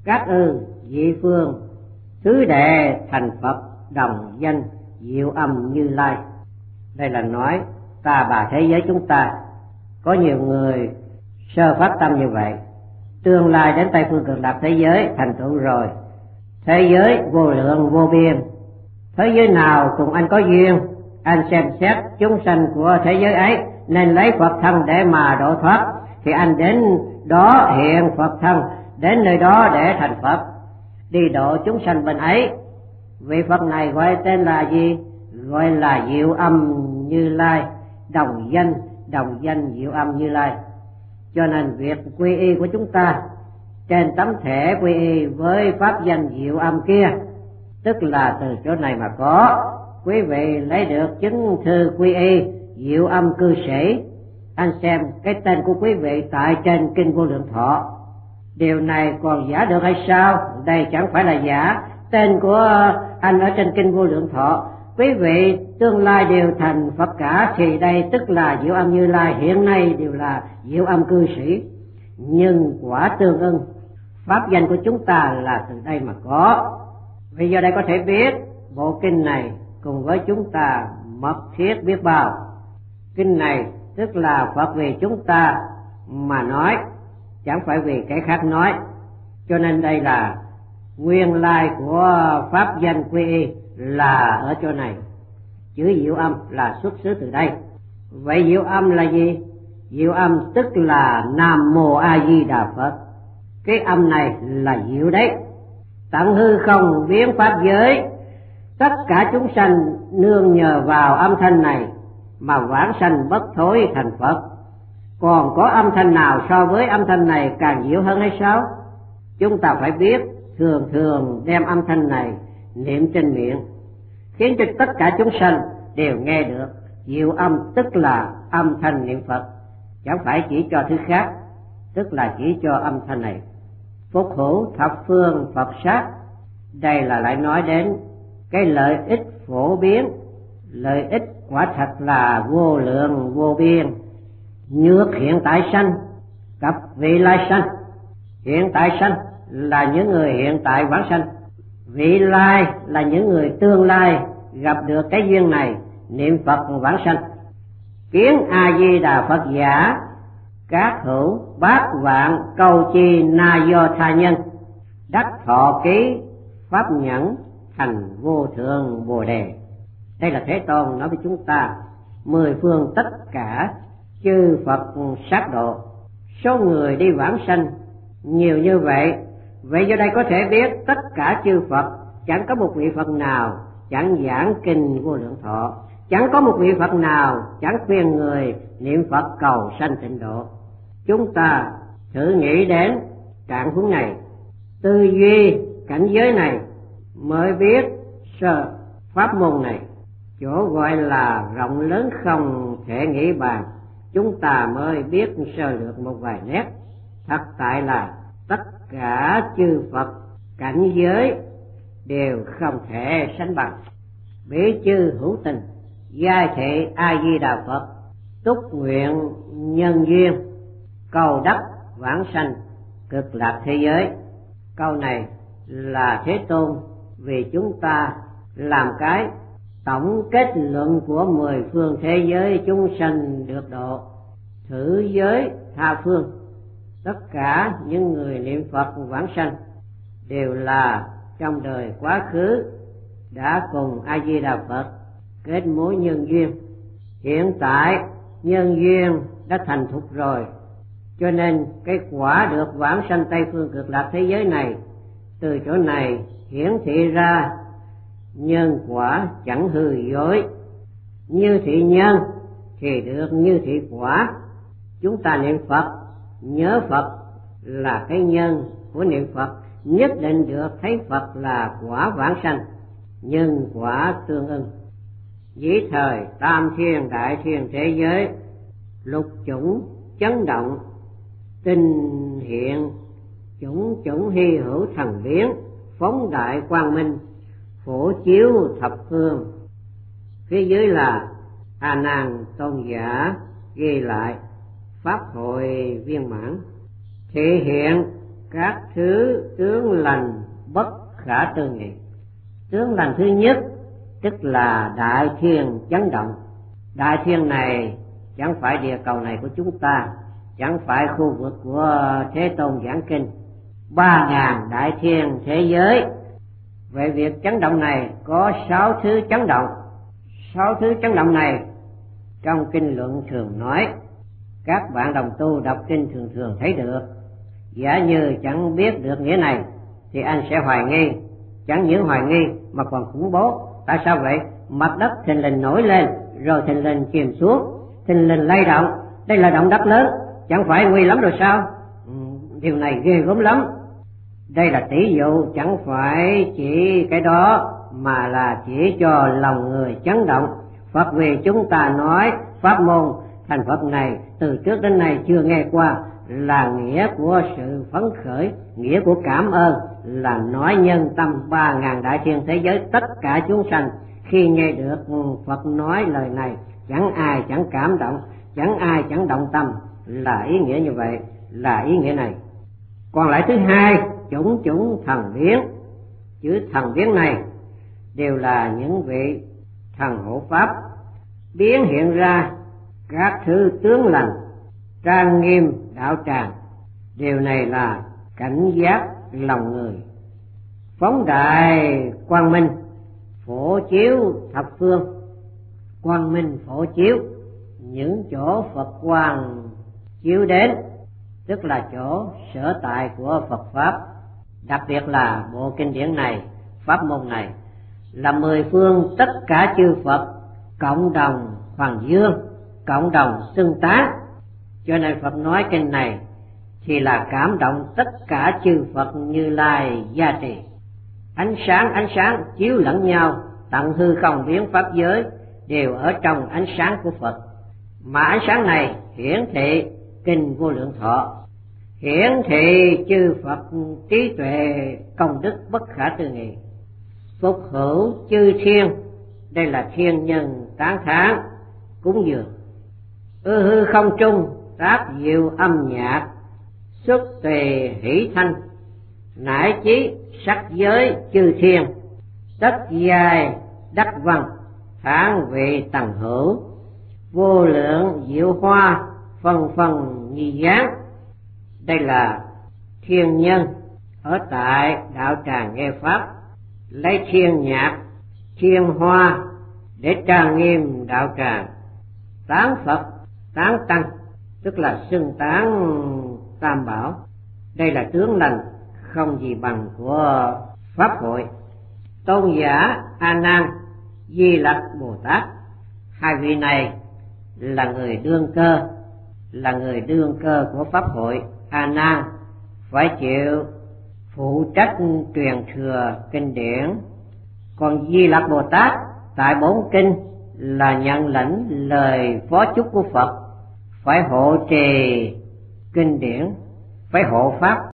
các ư dị phương, tứ đệ thành Phật, đồng danh diệu âm Như Lai. Đây là nói ta bà thế giới chúng ta. Có nhiều người sơ phát tâm như vậy, tương lai đến Tây phương cực lạc thế giới thành tựu rồi. Thế giới vô lượng vô biên, thế giới nào cùng anh có duyên, anh xem xét chúng sanh của thế giới ấy nên lấy Phật thân để mà độ thoát, thì anh đến đó hiện Phật thân, đến nơi đó để thành Phật, đi độ chúng sanh bên ấy. Vị Phật này gọi tên là gì? Gọi là diệu âm Như Lai, đồng danh đồng danh diệu âm Như Lai. Cho nên việc quy y của chúng ta trên tấm thẻ quy y với pháp danh diệu âm kia, tức là từ chỗ này mà có. Quý vị lấy được chứng thư quy y diệu âm cư sĩ, anh xem cái tên của quý vị tại trên Kinh Vô Lượng Thọ. Điều này còn giả được hay sao? Đây chẳng phải là giả. Tên của anh ở trên Kinh Vô Lượng Thọ, quý vị tương lai đều thành Phật cả, thì đây tức là diệu âm Như Lai, hiện nay đều là diệu âm cư sĩ. Nhưng quả tương ưng, pháp danh của chúng ta là từ đây mà có. Vì giờ đây có thể biết bộ kinh này cùng với chúng ta mật thiết biết bao. Kinh này tức là Phật vì chúng ta mà nói, chẳng phải vì cái khác nói. Cho nên đây là nguyên lai của pháp danh quy y là ở chỗ này. Chữ diệu âm là xuất xứ từ đây. Vậy diệu âm là gì? Diệu âm tức là Nam Mô A Di Đà Phật. Cái âm này là diệu đấy. Tận hư không biến pháp giới, tất cả chúng sanh nương nhờ vào âm thanh này mà vãng sanh bất thối thành Phật. Còn có âm thanh nào so với âm thanh này càng diệu hơn hay sao? Chúng ta phải biết thường thường đem âm thanh này niệm trên miệng, khiến cho tất cả chúng sanh đều nghe được. Diệu âm tức là âm thanh niệm Phật, chẳng phải chỉ cho thứ khác, tức là chỉ cho âm thanh này. Phúc hữu thập phương Phật sát, đây là lại nói đến cái lợi ích phổ biến. Lợi ích quả thật là vô lượng vô biên. Nhược hiện tại sanh cập vị lai sanh. Hiện tại sanh là những người hiện tại vãng sanh, vị lai là những người tương lai gặp được cái duyên này niệm Phật vãng sanh. Kiến A Di Đà Phật giả, các hữu bát vạn câu chi na do tha nhân, đắc thọ ký pháp nhẫn thành vô thượng Bồ Đề. Đây là Thế Tôn nói với chúng ta, mười phương tất cả chư Phật sát độ, số người đi vãng sanh nhiều như vậy. Vậy do đây có thể biết tất cả chư Phật, chẳng có một vị Phật nào chẳng giảng Kinh Vô Lượng Thọ, chẳng có một vị Phật nào chẳng khuyên người niệm Phật cầu sanh tịnh độ. Chúng ta thử nghĩ đến trạng huống này, tư duy cảnh giới này, mới biết sơ pháp môn này. Chỗ gọi là rộng lớn không thể nghĩ bàn, chúng ta mới biết sơ lược một vài nét. Thật tại là tất cả chư Phật cảnh giới đều không thể sánh bằng. Bỉ chư hữu tình, giai thị A Di Đà Phật, túc nguyện nhân duyên, cầu đắc vãng sanh cực lạc thế giới. Câu này là Thế Tôn vì chúng ta làm cái tổng kết luận của mười phương thế giới chúng sanh được độ. Thử giới tha phương, tất cả những người niệm Phật vãng sanh đều là trong đời quá khứ đã cùng A Di Đà Phật kết mối nhân duyên. Hiện tại nhân duyên đã thành thục rồi, cho nên cái quả được vãng sanh Tây phương cực lạc thế giới này, từ chỗ này hiển thị ra nhân quả chẳng hư dối. Như thị nhân thì được như thị quả. Chúng ta niệm Phật, nhớ Phật là cái nhân của niệm Phật, nhất định được thấy Phật là quả vãng sanh, nhân quả tương ưng. Dĩ thời tam thiên đại thiên thế giới, lục chủng chấn động, tinh hiện chủng chủng hy hữu thần biến, phóng đại quang minh, phổ chiếu thập phương. Phía dưới là A Nan Tôn giả ghi lại pháp hội viên mãn, thể hiện các thứ tướng lành bất khả tư nghị. Tướng lành thứ nhất tức là đại thiên chấn động. Đại thiên này chẳng phải địa cầu này của chúng ta, chẳng phải khu vực của Thế Tôn giảng kinh, ba ngàn đại thiên thế giới. Về việc chấn động này có sáu thứ chấn động. Sáu thứ chấn động này trong kinh luận thường nói, các bạn đồng tu đọc kinh thường thường thấy được. Giả như chẳng biết được nghĩa này thì anh sẽ hoài nghi, chẳng những hoài nghi mà còn khủng bố. Tại sao vậy? Mặt đất thình lình nổi lên rồi thình lình chìm xuống, thình lình lay động. Đây là động đất lớn, chẳng phải nguy lắm rồi sao? Ừ, điều này ghê gớm lắm. Đây là tỷ dụ, chẳng phải chỉ cái đó mà là chỉ cho lòng người chấn động. Phật vì chúng ta nói pháp môn thành Phật này từ trước đến nay chưa nghe qua, là nghĩa của sự phấn khởi, nghĩa của cảm ơn, là nói nhân tâm ba ngàn đại thiên thế giới tất cả chúng sanh khi nghe được Phật nói lời này, chẳng ai chẳng cảm động, chẳng ai chẳng động tâm, là ý nghĩa như vậy, là ý nghĩa này. Còn lại thứ hai, chủng chủng thần biến. Chữ thần biến này đều là những vị thần hộ pháp biến hiện ra các thứ tướng lành trang nghiêm đạo tràng. Điều này là cảnh giác lòng người. Phóng đại quang minh phổ chiếu thập phương. Quang minh phổ chiếu những chỗ Phật quang chiếu đến, tức là chỗ sở tại của Phật pháp. Đặc biệt là bộ kinh điển này, pháp môn này là mười phương tất cả chư Phật cộng đồng hoàng dương, cộng đồng xưng tán. Cho nên Phật nói kinh này thì là cảm động tất cả chư Phật Như Lai gia trì. Ánh sáng ánh sáng chiếu lẫn nhau, tận hư không biến pháp giới đều ở trong ánh sáng của Phật. Mà ánh sáng này hiển thị kinh Vô Lượng Thọ, hiển thị chư Phật trí tuệ công đức bất khả tư nghị, phục hữu chư thiên. Đây là thiên nhân tán thán cúng dường. Ư hư không trung tác diệu âm nhạc, xuất tùy hỷ thanh, nải chí sắc giới chư thiên, tất giai đắc văn, thản vị tầng hữu, vô lượng diệu hoa phân phân nhi dáng. Đây là thiên nhân ở tại đạo tràng nghe pháp, lấy thiên nhạc thiên hoa để trang nghiêm đạo tràng, tán Phật tán tăng, tức là xưng tán tam bảo. Đây là tướng lành không gì bằng của pháp hội. Tôn giả A Nan, Di Lặc Bồ Tát, hai vị này là người đương cơ, là người đương cơ của pháp hội. A Nan phải chịu phụ trách truyền thừa kinh điển, còn Di Lặc Bồ Tát tại bốn kinh là nhận lãnh lời phó chúc của Phật, phải hộ trì kinh điển, phải hộ pháp.